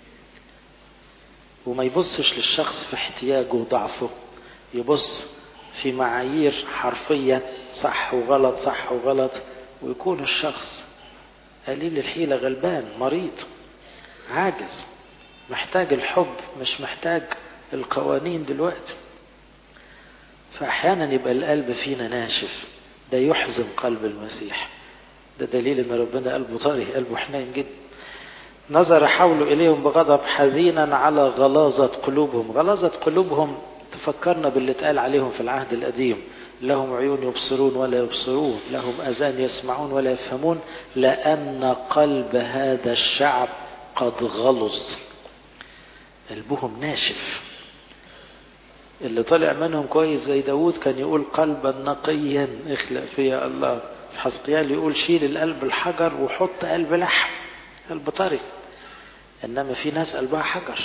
وما يبصش للشخص في احتياجه وضعفه، يبص في معايير حرفية صح وغلط صح وغلط، ويكون الشخص قليل الحيلة، غلبان، مريض، عاجز، محتاج الحب مش محتاج القوانين دلوقتي. فأحيانا يبقى القلب فينا ناشف، ده يحزن قلب المسيح، ده دليل ان ربنا قلبه طري، قلبه حنين جدا. نظر حوله إليهم بغضب حزينا على غلاظة قلوبهم. غلاظة قلوبهم تفكرنا باللي اتقال عليهم في العهد القديم، لهم عيون يبصرون ولا يبصرون، لهم أذان يسمعون ولا يفهمون، لأن قلب هذا الشعب قد غلظ. قلبهم ناشف. اللي طلع منهم كويس زي داود كان يقول قلبا نقيا اخلق فيا الله. في حزقيال يقول شيل القلب الحجر وحط قلب لحم، قلب طري. انما في ناس قلبها حجر.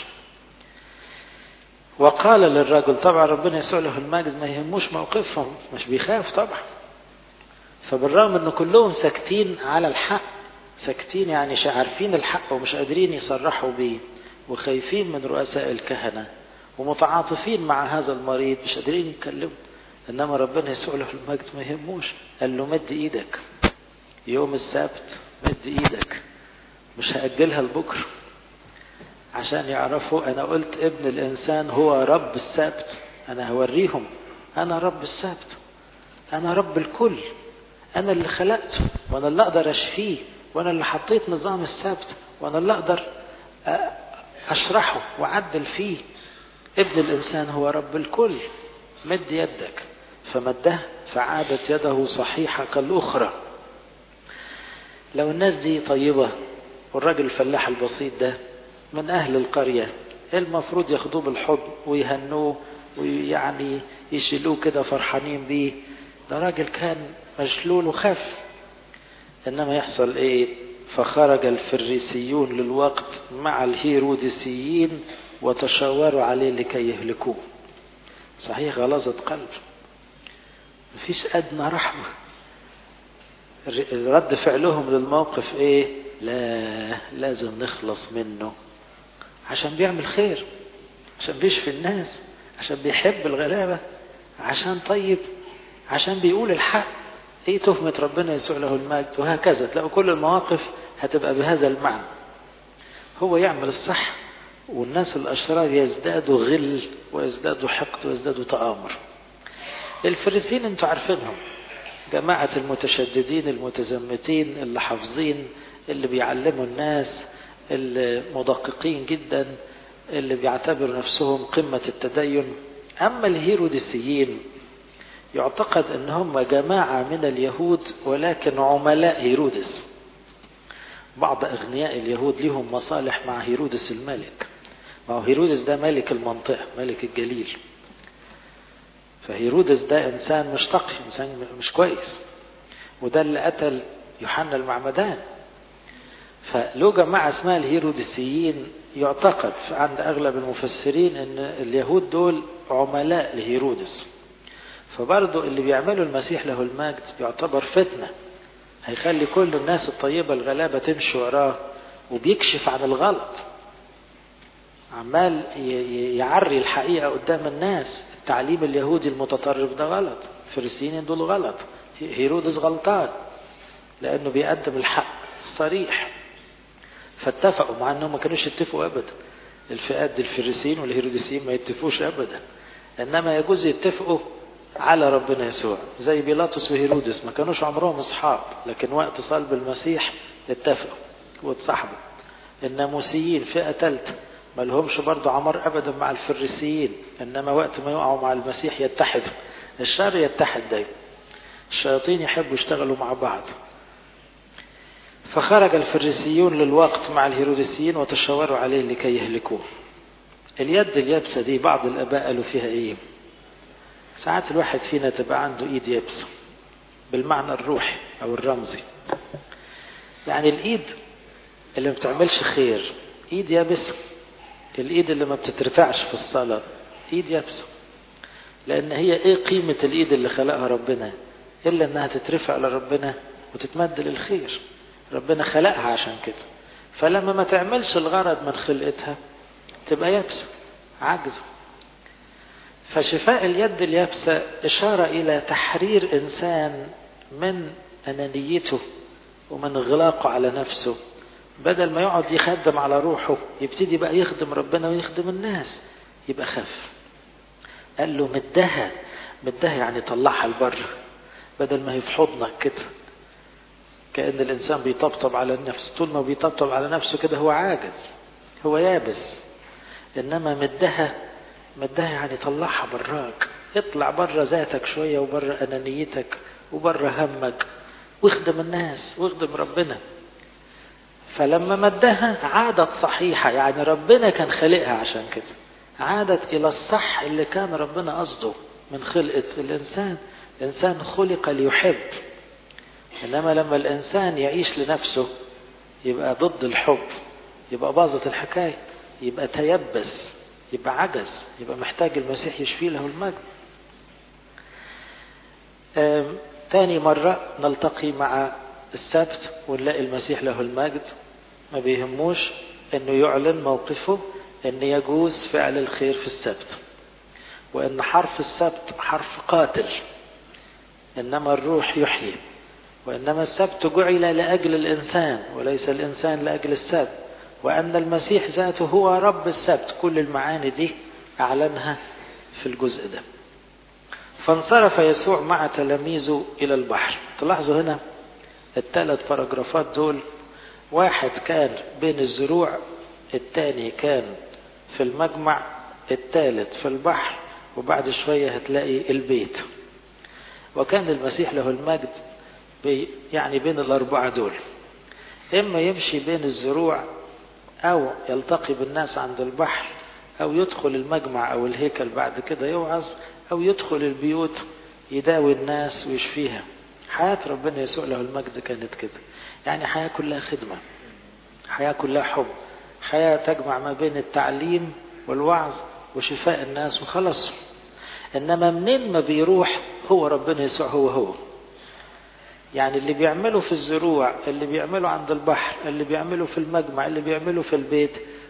وقال للرجل، طبعا ربنا يسوع له المجد ما يهموش موقفهم، مش بيخاف طبعا. فبالرغم ان كلهم ساكتين على الحق، ساكتين يعني عارفين الحق ومش قادرين يصرحوا بيه، وخايفين من رؤساء الكهنة، ومتعاطفين مع هذا المريض مش قادرين يتكلموا، انما ربنا يسوع له المجد ما يهموش. قال له مد ايدك يوم السبت، مد ايدك، مش هأجلها لبكره، عشان يعرفوا انا قلت ابن الانسان هو رب السبت. انا هوريهم انا رب السبت، انا رب الكل، انا اللي خلقته، وانا اللي اقدر اشفيه، وانا اللي حطيت نظام السبت، وانا اللي اقدر اشرحه وعدل فيه. ابن الانسان هو رب الكل، مد يدك. فمده فعادت يده صحيحة كالاخرى. لو الناس دي طيبة، والراجل الفلاح البسيط ده من اهل القرية، المفروض ياخدوه بالحضن ويهنوه ويعني يشيلوه كده فرحانين بيه، ده راجل كان مشلول وخاف. انما يحصل ايه؟ فخرج الفريسيون للوقت مع الهيروديسيين وتشاوروا عليه لكي يهلكوه. صحيح غلاظة قلب، مفيش ادنى رحمة. رد فعلهم للموقف ايه؟ لا، لازم نخلص منه عشان بيعمل خير، عشان بيشفي الناس، عشان بيحب الغلابة، عشان طيب، عشان بيقول الحق. ايه تهمة ربنا يسوع له المجد. وهكذا تلاقوا كل المواقف هتبقى بهذا المعنى. هو يعمل الصح والناس الأشرار يزدادوا غل ويزدادوا حقد ويزدادوا تآمر. الفريسين انتوا عارفينهم، جماعة المتشددين المتزمتين اللي حافظين، اللي بيعلموا الناس، اللي مدققين جدا، اللي بيعتبروا نفسهم قمة التدين. أما الهيروديسيين يعتقد أنهم جماعة من اليهود ولكن عملاء هيرودس. بعض أغنياء اليهود لهم مصالح مع هيرودس الملك. ما هو هيرودس ده ملك المنطقة، ملك الجليل. فهيرودس ده إنسان مش تقي، إنسان مش كويس، وده اللي قتل يوحنا المعمدان. فلو جماعة اسمها الهيروديسيين يعتقد عند أغلب المفسرين أن اليهود دول عملاء لهيرودس. فبرضو اللي بيعملوا المسيح له المجد يعتبر فتنة، هيخلي كل الناس الطيبة الغلابة تمشي وراه، وبيكشف عن الغلط، عمال يعري الحقيقة قدام الناس. التعليم اليهودي المتطرف ده غلط، الفريسيين دول غلط، هيرودس غلطان لأنه بيقدم الحق الصريح. فاتفقوا، مع أنهم ما كانوش يتفقوا أبدا. الفئات دي الفريسيين والهيروديسيين ما يتفقوش أبدا، إنما يجوز يتفقوا على ربنا يسوع. زي بيلاطس وهيرودس ما كانوش عمرهم أصحاب، لكن وقت صلب المسيح اتفقوا واتصاحبوا. الناموسيين فئة ثالثة ما لهمش برضو عمر أبدا مع الفريسيين، إنما وقت ما يقعوا مع المسيح يتحدوا. الشر يتحد دايما، الشياطين يحبوا يشتغلوا مع بعض. فخرج الفريسيون للوقت مع الهيروديسيين وتشاوروا عليه لكي يهلكوه. اليد اليابسة دي بعض الآباء قالوا فيها إيه؟ ساعات الواحد فينا تبقى عنده إيد يابسة بالمعنى الروحي أو الرمزي. يعني الإيد اللي ما بتعملش خير إيد يابسة. الإيد اللي ما بتترفعش في الصلاة إيد يابسة. لأن هي إيه قيمة الإيد اللي خلقها ربنا إلا أنها تترفع لربنا وتتمد للخير. ربنا خلقها عشان كده. فلما ما تعملش الغرض من خلقتها تبقى يابسة، عجز. فشفاء اليد اليابسة إشارة إلى تحرير إنسان من أنانيته ومن إغلاقه على نفسه. بدل ما يقعد يخدم على روحه يبتدي بقى يخدم ربنا ويخدم الناس، يبقى خف. قال له مدها مدها يعني طلعها لبره، بدل ما هي في حضنك كده. كأن الإنسان بيطبطب على النفس، طول ما بيطبطب على نفسه كده هو عاجز، هو يابس. إنما مدها مدها يعني طلعها براك، اطلع بره ذاتك شوية وبره أنانيتك وبره همك، واخدم الناس واخدم ربنا. فلما مدها عادت صحيحة، يعني ربنا كان خلقها عشان كده، عادت إلى الصح اللي كان ربنا قصده من خلقة الإنسان. الإنسان خلق ليحب، إنما لما الإنسان يعيش لنفسه يبقى ضد الحب، يبقى باظت الحكاية، يبقى تيبس، يبقى عجز، يبقى محتاج المسيح يشفي له المجد. تاني مرة نلتقي مع السبت ونلاقي المسيح له المجد ما بيهموش انه يعلن موقفه ان يجوز فعل الخير في السبت، وان حرف السبت حرف قاتل، انما الروح يحيي، وانما السبت جعل لاجل الانسان وليس الانسان لاجل السبت، وان المسيح ذاته هو رب السبت. كل المعاني دي اعلنها في الجزء ده. فانصرف يسوع مع تلاميذه الى البحر. تلاحظوا هنا الثلاث باراجرافات دول، واحد كان بين الزروع، الثاني كان في المجمع، الثالث في البحر، وبعد شوية هتلاقي البيت. وكان المسيح له المجد بي يعني بين الأربعة دول، إما يمشي بين الزروع أو يلتقي بالناس عند البحر أو يدخل المجمع أو الهيكل بعد كده يوعظ، أو يدخل البيوت يداوي الناس ويشفيها. حياة ربنا يسوع له المجد كانت كده، يعني حياة كلها خدمة، حياة كلها حب، حياة تجمع ما بين التعليم والوعظ وشفاء الناس وخلص. إنما منين ما بيروح هو ربنا يسوع هو هو. يعني اللي بيعمله في الزروع، اللي بيعمله عند البحر، اللي بيعمله في المجمع، اللي بيعمله في البيت،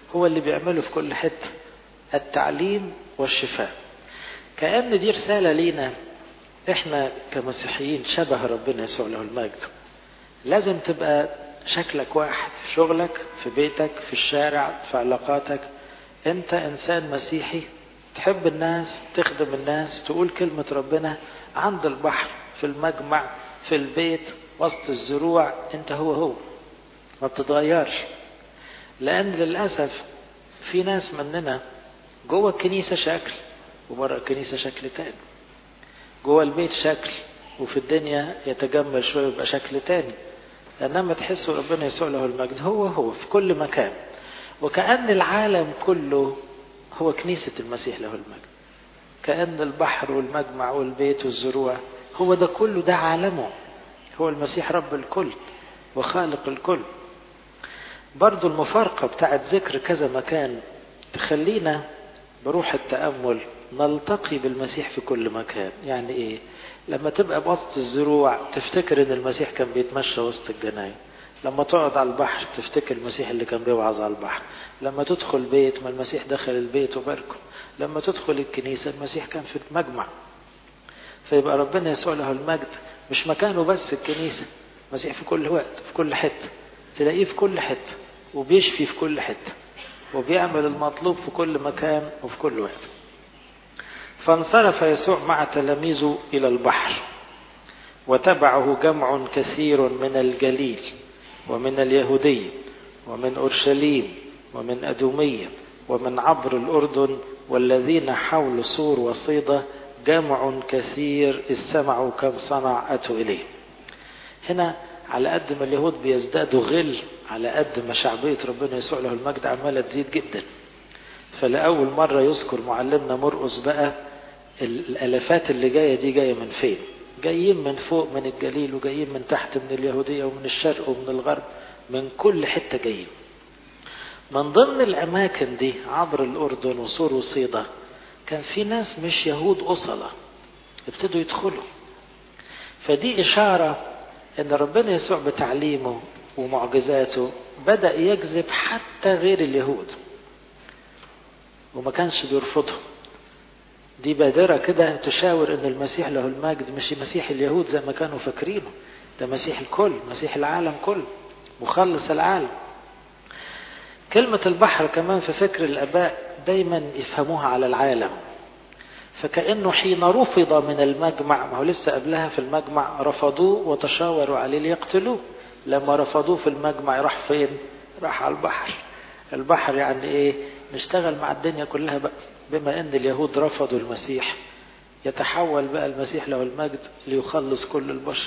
هو اللي بيعمله في كل حتة، التعليم والشفاء. كأن دي رسالة لينا احنا كمسيحيين شبه ربنا يسوع له المجد. لازم تبقى شكلك واحد في شغلك، في بيتك، في الشارع، في علاقاتك. انت انسان مسيحي تحب الناس، تخدم الناس، تقول كلمة ربنا عند البحر، في المجمع، في البيت، وسط الزروع. انت هو هو ما بتتغيرش. لان للأسف في ناس مننا جوه الكنيسة شكل وبره الكنيسة شكل تاني، جوه البيت شكل وفي الدنيا يتجمل شوية ويبقى شكل تاني. انما تحسوا ربنا يسوع له المجد هو هو في كل مكان، وكأن العالم كله هو كنيسة المسيح له المجد. كأن البحر والمجمع والبيت والزروع هو ده كله، ده عالمه. هو المسيح رب الكل وخالق الكل. برضو المفارقة بتاعت ذكر كذا مكان تخلينا بروح التأمل نلتقي بالمسيح في كل مكان. يعني ايه؟ لما تبقى بوسط الزروع تفتكر ان المسيح كان بيتمشى وسط الجناين. لما تقعد على البحر تفتكر المسيح اللي كان بيوعظ على البحر. لما تدخل بيت ما المسيح دخل البيت وباركه. لما تدخل الكنيسة المسيح كان في المجمع. فيبقى ربنا يسوع له المجد مش مكانه بس الكنيسة، المسيح في كل وقت، في كل حتة تلاقيه، في كل حتة، وبيشفي في كل حتة، وبيعمل المطلوب في كل مكان وفي كل وقت. فانصرف يسوع مع تلاميذه إلى البحر، وتبعه جمع كثير من الجليل ومن اليهودية ومن أورشليم ومن أدومية ومن عبر الأردن والذين حول سور وصيدا، جمع كثير إذ سمعوا كم صنع أتوا إليه. هنا على قد ما اليهود بيزدادوا غل، على قد ما شعبية ربنا يسوع له المجد عمالة تزيد جدا. فلأول مرة يذكر معلمنا مرقس بقى الألفات اللي جاية دي جاية من فين؟ جايين من فوق من الجليل، وجايين من تحت من اليهودية ومن الشرق ومن الغرب، من كل حتة جايين. من ضمن الأماكن دي عبر الأردن وسور وصيدا كان في ناس مش يهود أصلة ابتدوا يدخلوا. فدي إشارة إن ربنا يسوع بتعليمه ومعجزاته بدأ يجذب حتى غير اليهود، وما كانش بيرفضهم. دي بادرة كده تشاور إن المسيح له المجد مش مسيح اليهود زي ما كانوا فاكرينه، ده مسيح الكل، مسيح العالم كله، مخلص العالم. كلمة البحر كمان في فكر الآباء دايما يفهموها على العالم. فكأنه حين رفض من المجمع، ما هو لسه قبلها في المجمع رفضوه وتشاوروا عليه ليقتلوه، لما رفضوه في المجمع راح فين؟ راح على البحر. البحر يعني ايه؟ نشتغل مع الدنيا كلها بقى. بما ان اليهود رفضوا المسيح يتحول بقى المسيح له المجد ليخلص كل البشر.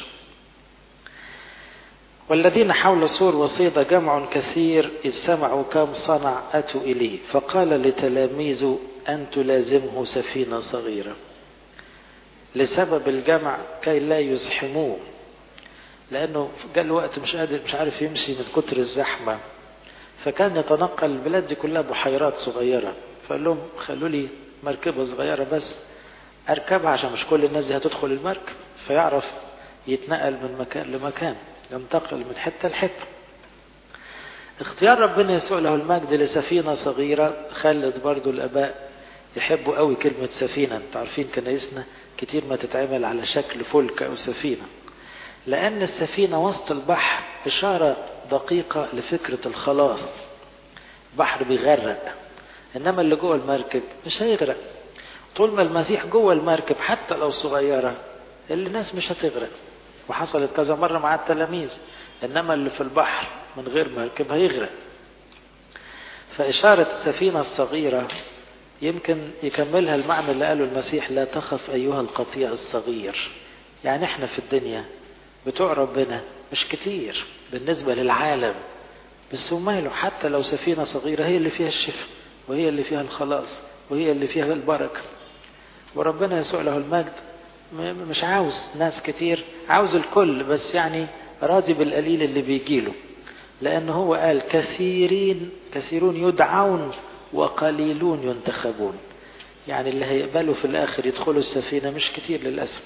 والذين حول سور وصيدا جمع كثير إذ سمعوا كم صنع أتوا إليه، فقال لتلاميذه أن تلازمه سفينة صغيرة لسبب الجمع كي لا يزحموه، لأنه جاء الوقت مش قادر مش عارف يمشي من كتر الزحمة. فكان يتنقل البلاد دي كلها بحيرات صغيرة، فقال لهم خلوا لي مركبة صغيرة بس أركبها عشان مش كل الناس دي هتدخل المركب، فيعرف يتنقل من مكان لمكان، ينتقل من حتة لحتة. اختيار ربنا يسوع له المجد لسفينة صغيرة خلت برضو الآباء يحبوا قوي كلمة سفينة. تعرفين كنايسنا كتير ما تتعمل على شكل فلك أو سفينة، لأن السفينة وسط البحر إشارة دقيقة لفكرة الخلاص. بحر بيغرق، إنما اللي جوه المركب مش هيغرق. طول ما المسيح جوه المركب حتى لو صغيرة اللي الناس مش هتغرق، وحصلت كذا مرة مع التلاميذ. إنما اللي في البحر من غير مركب هيغرق. فإشارة السفينة الصغيرة يمكن يكملها المعنى اللي قاله المسيح: لا تخف أيها القطيع الصغير. يعني احنا في الدنيا بتوع ربنا مش كتير بالنسبة للعالم، بس وماله، حتى لو سفينة صغيرة هي اللي فيها الشفاء، وهي اللي فيها الخلاص، وهي اللي فيها البركة. وربنا يسوع له المجد مش عاوز ناس كتير، عاوز الكل، بس يعني راضي بالقليل اللي بيجيله، لأنه هو قال كثيرين كثيرون يدعون وقليلون ينتخبون. يعني اللي هيقبلوا في الآخر يدخلوا السفينة مش كتير للأسف.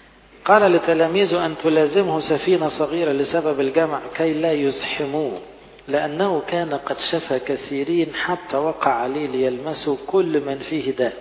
قال لتلاميذه أن تلازمه سفينة صغيرة لسبب الجمع كي لا يزحموه. لأنه كان قد شفى كثيرين حتى وقع عليه ليلمسه كل من فيه داء.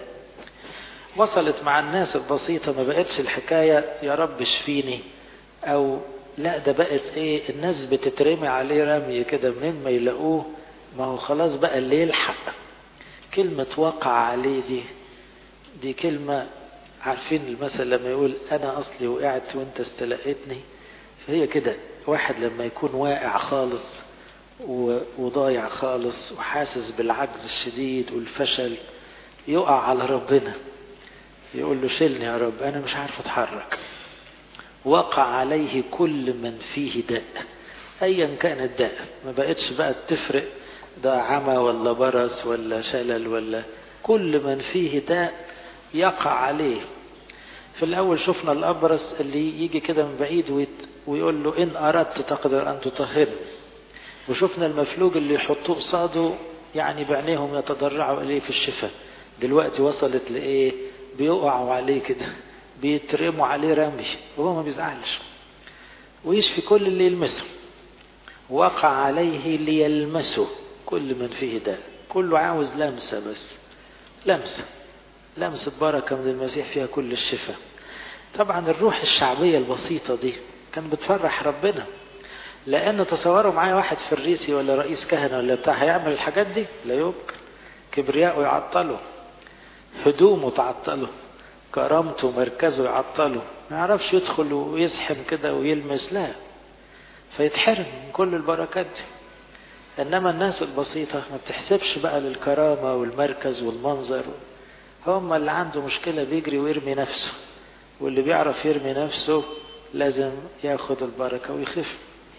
وصلت مع الناس البسيطة، ما بقتش الحكاية يا رب اشفيني، أو لا، ده بقت ايه، الناس بتترمي عليه رمي كده منين ما يلاقوه، ما هو خلاص بقى اللي يلحق. كلمة وقع عليه دي دي كلمة، عارفين المثل لما يقول أنا أصلي وقعت وانت استلقيتني؟ فهي كده، واحد لما يكون واقع خالص وضايع خالص وحاسس بالعجز الشديد والفشل، يقع على ربنا يقول له شيلني يا رب، أنا مش عارف أتحرك. وقع عليه كل من فيه داء، أيا كان الداء، ما بقتش بقى تفرق ده عمى ولا برص ولا شلل، ولا كل من فيه داء يقع عليه. في الأول شفنا الأبرص اللي يجي كده من بعيد ويقول له إن أردت تقدر أن تطهرني، وشفنا المفلوج اللي يحطوه قصاده يعني بعينيهم يتضرعوا إليه في الشفاء. دلوقتي وصلت لإيه؟ بيقعوا عليه كده، بيترموا عليه رمي وهو ما بيزعلش، ويشفي كل اللي يلمسه. وقع عليه ليلمسه كل من فيه داء، كله عاوز لمسة، بس لمسة لمسة بركة من المسيح فيها كل الشفاء. طبعا الروح الشعبية البسيطة دي كان بتفرح ربنا، لأن تصوروا معايا واحد فريسي ولا رئيس كهنة ولا بتاع هيعمل الحاجات دي؟ لا يمكن. كبرياءه يعطله، هدومه تعطله، كرامته مركزه يعطله، ما يعرفش يدخل ويزحم كده ويلمس، لا، فيتحرم من كل البركات دي. إنما الناس البسيطة ما بتحسبش بقى للكرامة والمركز والمنظر، هم اللي عنده مشكلة بيجري ويرمي نفسه، واللي بيعرف يرمي نفسه لازم ياخد البركة ويخف.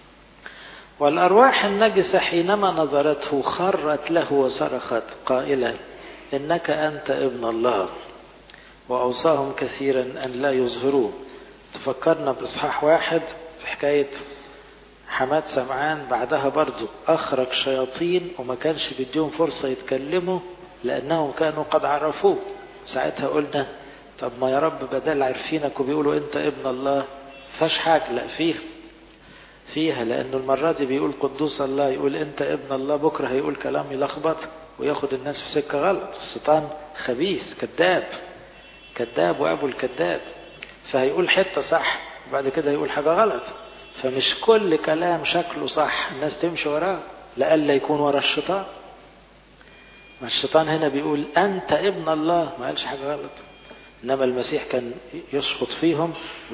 والأرواح النجسة حينما نظرته خرت له وصرخت قائلة إنك أنت ابن الله، وأوصاهم كثيرا أن لا يظهروه. تفكرنا بإصحاح واحد في حكاية حماد سمعان، بعدها برضو أخرج شياطين وما كانش بيديهم فرصة يتكلموا لأنهم كانوا قد عرفوه. ساعتها قلنا طب ما يا رب بدل عارفينك وبيقولوا أنت ابن الله، فاش حاجة؟ لا، فيها فيها لأنه المرة دي بيقول قدوس الله، يقول أنت ابن الله، بكرة هيقول كلام يلخبط وياخد الناس في سكة غلط. الشيطان خبيث كذاب كذاب وأبو الكذاب، فهيقول حتة صح وبعد كده يقول حاجة غلط. فمش كل كلام شكله صح الناس تمشي وراه، لألا يكون ورا الشيطان. ما الشيطان هنا بيقول أنت ابن الله، ما قالش حاجة غلط. إنما المسيح كان يشخط فيهم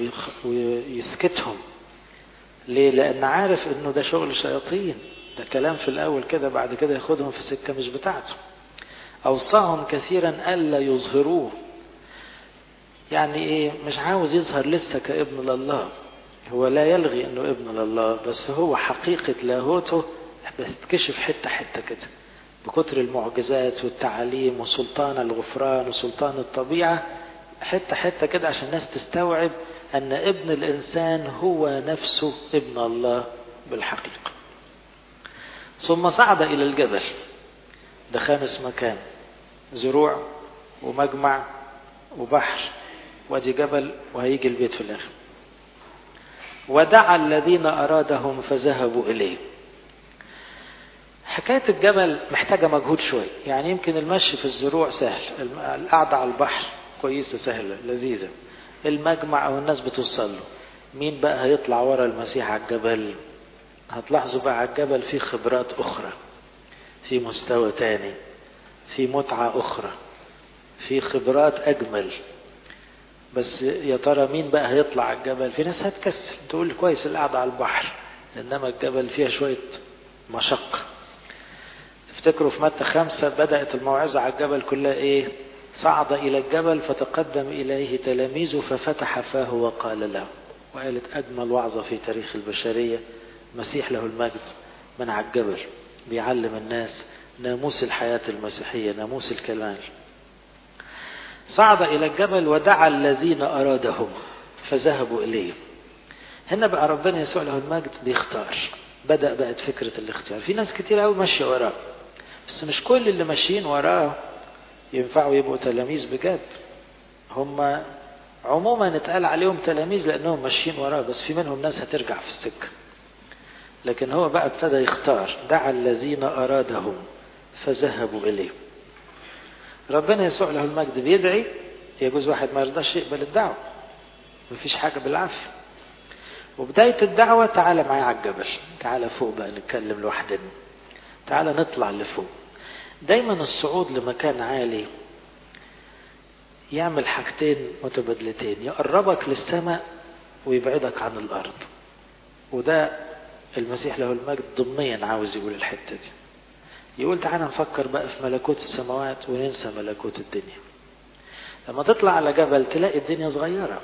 ويسكتهم. ليه؟ لأن عارف إنه ده شغل شياطين، ده كلام في الأول كده، بعد كده ياخدهم في سكة مش بتاعته. أوصاهم كثيرا ألا يظهروه، يعني إيه؟ مش عاوز يظهر لسه كابن لله. هو لا يلغي إنه ابن لله، بس هو حقيقة لاهوته بتكشف حتة حتة كده بكتر المعجزات والتعاليم وسلطان الغفران وسلطان الطبيعة، حتة حتة كده عشان الناس تستوعب أن ابن الإنسان هو نفسه ابن الله بالحقيقة. ثم صعد إلى الجبل، ده خامس مكان، زروع ومجمع وبحر وادي جبل وهيجي البيت في الآخر. ودعا الذين أرادهم فذهبوا إليه. حكاية الجبل محتاجة مجهود شوي، يعني يمكن المشي في الزروع سهل، القعدة على البحر كويسة سهلة لذيذة، المجمع أو الناس بتوصل له. مين بقى هيطلع ورا المسيح على الجبل؟ هتلاحظوا بقى على الجبل في خبرات أخرى، في مستوى تاني، في متعة أخرى، في خبرات أجمل. بس يا ترى مين بقى هيطلع على الجبل؟ في ناس هتكسل تقول كويس القعدة على البحر، إنما الجبل فيها شوية مشقة. تفتكروا في متى خمسة بدأت الموعظة على الجبل كلها إيه؟ صعد إلى الجبل فتقدم إليه تلاميذه ففتح فاه وقال له. وقالت أجمل وعظة في تاريخ البشرية، مسيح له المجد من على الجبل بيعلم الناس ناموس الحياة المسيحية، ناموس الكمال. صعد إلى الجبل ودعا الذين أرادهم فذهبوا إليه. هنا بقى ربنا يسوع له المجد بيختار، بدأ بقت فكرة الاختيار. في ناس كتير قوي ماشية وراه، بس مش كل اللي ماشيين وراه ينفعوا يبقوا تلاميذ بجد. هم عموما اتقال عليهم تلاميذ لأنهم ماشيين وراه، بس في منهم ناس هترجع في السكة. لكن هو بقى ابتدى يختار. دعا الذين أرادهم فذهبوا إليه. ربنا يسوع له المجد بيدعي، يجوز واحد ما يرضاش يقبل الدعوة، مفيش حاجة بالعافية. وبداية الدعوة تعالى معايا على الجبل، تعالى فوق بقى نتكلم لوحدنا، تعالى نطلع لفوق. دايما الصعود لمكان عالي يعمل حاجتين متبادلتين، يقربك للسماء ويبعدك عن الأرض. وده المسيح له المجد ضمنيا عاوز يقول الحتة دي. يقول تعالى نفكر بقى في ملكوت السماوات وننسى ملكوت الدنيا. لما تطلع على جبل تلاقي الدنيا صغيرة.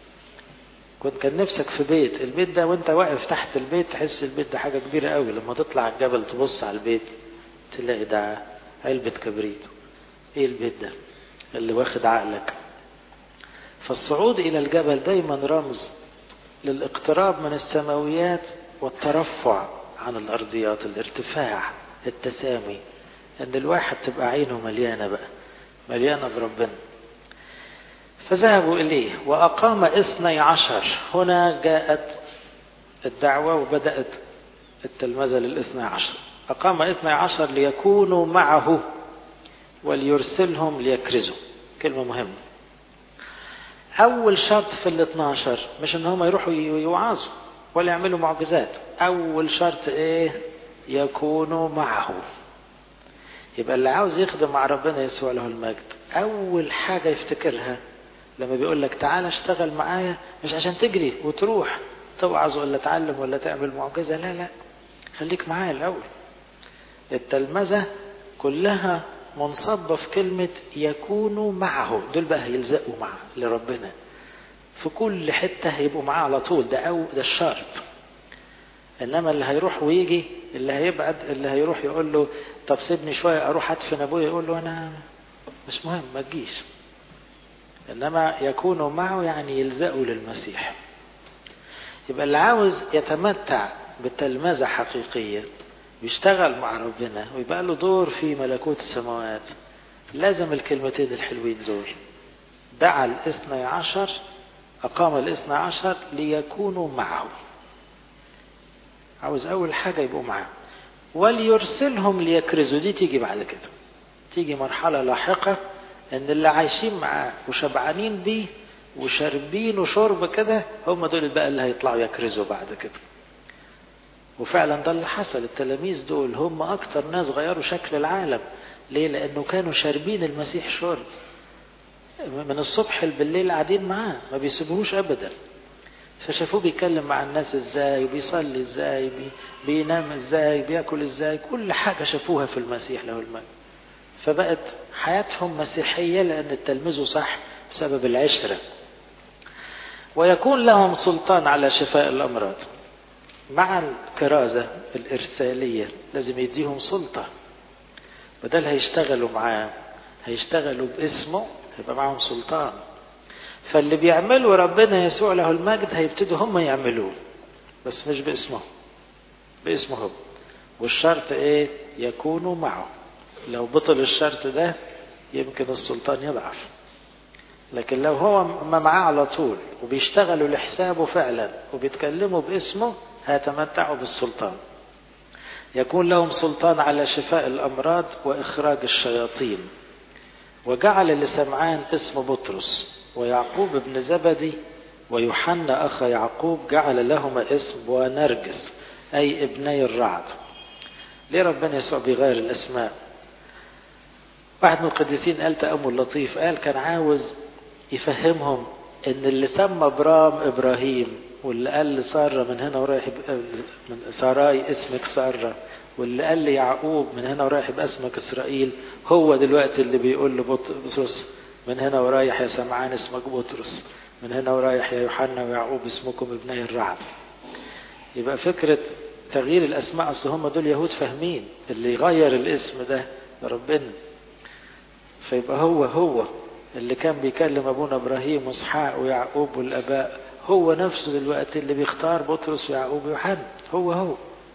كنت كان نفسك في بيت، البيت ده وانت واقف تحت البيت تحس البيت ده حاجة كبيرة قوي. لما تطلع على الجبل تبص على البيت تلاقي ده علبة كبريت. ايه البيت ده اللي واخد عقلك؟ فالصعود الى الجبل دايما رمز للاقتراب من السماويات والترفع عن الارضيات، الارتفاع، التسامي، ان الواحد تبقى عينه مليانة بقى، مليانة بربنا. فذهبوا إليه وأقام اثني عشر. هنا جاءت الدعوة وبدأت التلمذة للاثني عشر. أقام اثني عشر ليكونوا معه وليرسلهم ليكرزوا. كلمة مهمة. أول شرط في الاثني عشر مش إن هم يروحوا يوعظوا ولا يعملوا معجزات. أول شرط إيه؟ يكونوا معه. يبقى اللي عاوز يخدم مع ربنا يسوع له المجد أول حاجة يفتكرها لما بيقول لك تعال اشتغل معايا، مش عشان تجري وتروح توعظ ولا تعلم ولا تعمل معجزة، لا لا، خليك معايا الأول. التلمذة كلها منصبة في كلمة يكونوا معه. دول بقى هيلزقوا معه لربنا في كل حتة، هيبقوا معاه على طول. ده أو ده الشرط. إنما اللي هيروح ويجي، اللي هيبعد، اللي هيروح يقول له طب سيبني شوية أروح أدفن أبويا، يقول له أنا مش مهم ما تجيش. إنما يكونوا معه يعني يلزقوا للمسيح. يبقى اللي عاوز يتمتع بتلمذة حقيقية بيشتغل مع ربنا ويبقى له دور في ملكوت السماوات لازم الكلمتين الحلوين دول. دعا الاثني عشر، أقام الاثني عشر ليكونوا معه. عاوز أول حاجة يبقوا معه. وليرسلهم ليكرزوا. دي تيجي بعد كده، تيجي مرحلة لاحقة ان اللي عايشين معاه وشبعانين بيه وشاربين وشرب كده هم دول بقى اللي هيطلعوا يكرزوا بعد كده. وفعلا ده اللي حصل. التلاميذ دول هم اكتر ناس غيروا شكل العالم. ليه؟ لانه كانوا شاربين المسيح شرب من الصبح بالليل، قاعدين معاه ما بيسيبوهوش ابدا. فشافوه بيتكلم مع الناس ازاي، وبيصلي ازاي، بي بينام ازاي، بياكل ازاي، كل حاجة شافوها في المسيح له المجد. فبقت حياتهم مسيحية لأن التلمذوا صح بسبب العشرة. ويكون لهم سلطان على شفاء الأمراض. مع الكرازة الإرسالية لازم يديهم سلطة. بدل هيشتغلوا معاه هيشتغلوا باسمه، هيبقى معهم سلطان. فاللي بيعملوا ربنا يسوع له المجد هيبتدوا هم يعملوه، بس مش باسمه، باسمه هو. والشرط ايه؟ يكونوا معه. لو بطل الشرط ده يمكن السلطان يضعف. لكن لو هو ما معاه على طول وبيشتغلوا لحسابه فعلا وبيتكلموا باسمه هيتمتعوا بالسلطان. يكون لهم سلطان على شفاء الأمراض وإخراج الشياطين. وجعل لسمعان اسم بطرس ويعقوب ابن زبدي ويوحنا أخ يعقوب جعل لهما اسم بونرجس أي ابني الرعد. ليه ربنا يسوع بيغير الأسماء؟ واحد من القديسين قال تأمل لطيف، قال كان عاوز يفهمهم ان اللي سمى ابرام ابراهيم، واللي قال لسارة من هنا ورايح من ساراي اسمك سارة، واللي قال لي يعقوب من هنا ورايح يبقى اسمك اسرائيل، هو دلوقتي اللي بيقول لبطرس من هنا ورايح يا سمعان اسمك بطرس، من هنا ورايح يا يوحنا ويعقوب اسمكم ابني الرعد. يبقى فكرة تغيير الاسماء اصل هم دول يهود فاهمين اللي يغير الاسم ده ربنا. فيبقى هو هو اللي كان بيكلم ابونا ابراهيم واسحاق ويعقوب والاباء هو نفسه دلوقتي اللي بيختار بطرس ويعقوب ويوحنا، هو هو.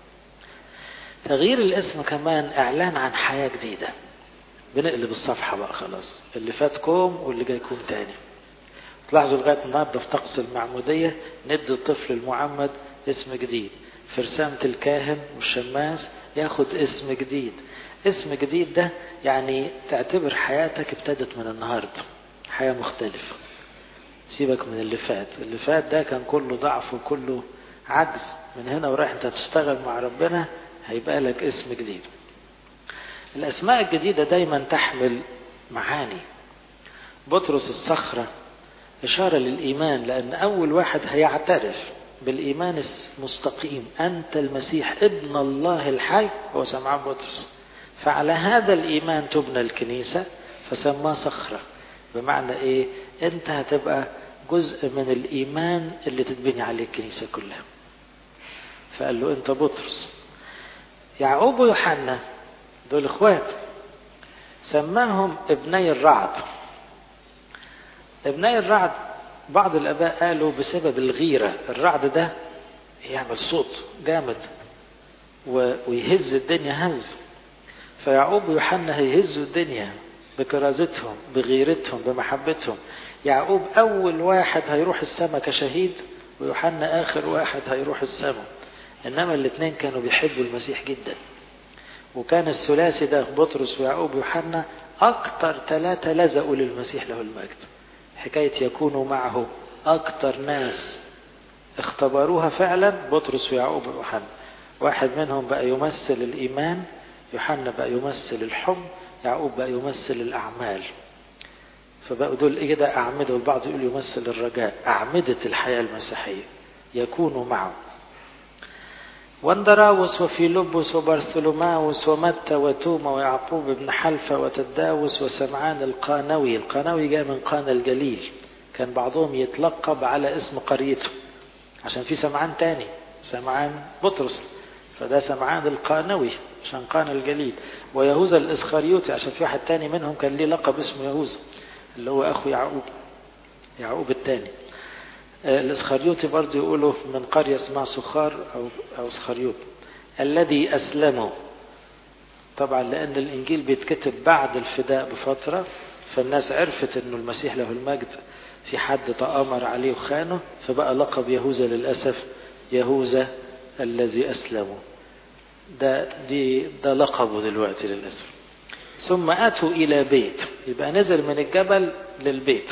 تغيير الاسم كمان اعلان عن حياة جديدة. بنقلب الصفحة بقى خلاص، اللي فات كوم واللي جاي كوم تاني. تلاحظوا لغاية النهارده في طقس المعمودية ندي الطفل المعمد اسم جديد. في رسامة الكاهن والشماس ياخد اسم جديد. اسم جديد ده يعني تعتبر حياتك ابتدت من النهاردة حياة مختلفة. سيبك من اللي فات، اللي فات ده كان كله ضعف وكله عجز. من هنا ورايح انت تشتغل مع ربنا هيبقى لك اسم جديد. الاسماء الجديدة دايما تحمل معاني. بطرس الصخرة إشارة للإيمان، لأن أول واحد هيعترف بالإيمان المستقيم أنت المسيح ابن الله الحي هو سمعان بطرس. فعلى هذا الإيمان تبنى الكنيسة، فسماه صخرة. بمعنى إيه؟ أنت هتبقى جزء من الإيمان اللي تتبني عليه الكنيسة كلها. فقال له أنت بطرس. يعقوب ويوحنا دول إخوات، سماهم ابني الرعد. ابني الرعد بعض الآباء قالوا بسبب الغيرة. الرعد ده يعمل صوت جامد ويهز الدنيا هز، فيعقوب ويوحنا هيهزوا الدنيا بكرازتهم بغيرتهم بمحبتهم. يعقوب أول واحد هيروح السماء كشهيد، ويوحنا آخر واحد هيروح السماء. إنما الاثنين كانوا بيحبوا المسيح جدا، وكان الثلاثي ده بطرس ويعقوب ويوحنا أكتر ثلاثة لزقوا للمسيح له المجد. حكاية يكونوا معه أكتر ناس اختبروها فعلا بطرس ويعقوب ويوحنا. واحد منهم بقى يمثل الإيمان، يوحنا بقى يمثل الحب، يعقوب بقى يمثل الأعمال. فبقوا دول كده أعمدة، والبعض يقول يمثل الرجاء، أعمدة الحياة المسيحية يكونوا معه. واندراوس وفيلبس وبرثلماوس ومتى وتوما ويعقوب بن حلفة وتداوس وسمعان القانوي. القانوي جاء من قانا الجليل، كان بعضهم يتلقب على اسم قريته عشان في سمعان تاني، سمعان بطرس، فده سمعان القانوي عشان قانا الجليل. ويهوذا الإسخريوطي عشان في واحد تاني منهم كان ليه لقب اسمه يهوذا اللي هو أخو يعقوب، يعقوب التاني. الإسخريوطي برضه يقولوا من قرية اسمها سخار أو أو اسخريوط. الذي أسلمه، طبعا لأن الإنجيل بيتكتب بعد الفداء بفترة، فالناس عرفت إنه المسيح له المجد في حد تآمر عليه وخانه، فبقى لقب يهوذا للأسف يهوذا الذي أسلمه. ده دي ده لقبه دلوقتي للأسف. ثم أتوا إلى بيت، يبقى نزل من الجبل للبيت.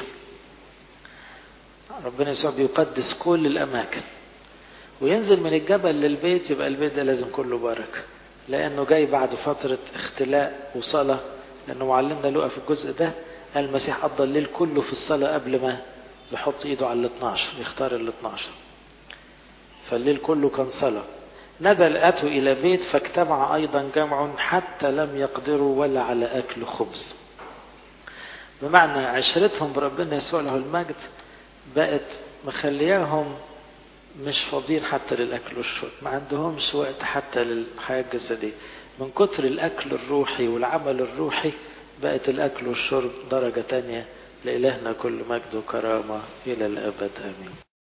ربنا يسوع بيقدس كل الأماكن، وينزل من الجبل للبيت، يبقى البيت ده لازم كله بركة، لأنه جاي بعد فترة اختلاء وصلاة. لأنه معلمنا لقى في الجزء ده المسيح قضى الليل كله في الصلاة قبل ما يحط إيده على الاثناشر، يختار الاثناشر، فالليل كله كان صلاة. نزل أتوا إلى بيت فاجتمع أيضا جمع حتى لم يقدروا ولا على أكل خبز. بمعنى عشرتهم بربنا يسوع له المجد بقت مخلياهم مش فاضيين حتى للأكل والشرب، ما عندهمش وقت حتى للحياة الجسدية. من كتر الأكل الروحي والعمل الروحي بقت الأكل والشرب درجة تانية. لإلهنا كل مجد وكرامة إلى الأبد آمين.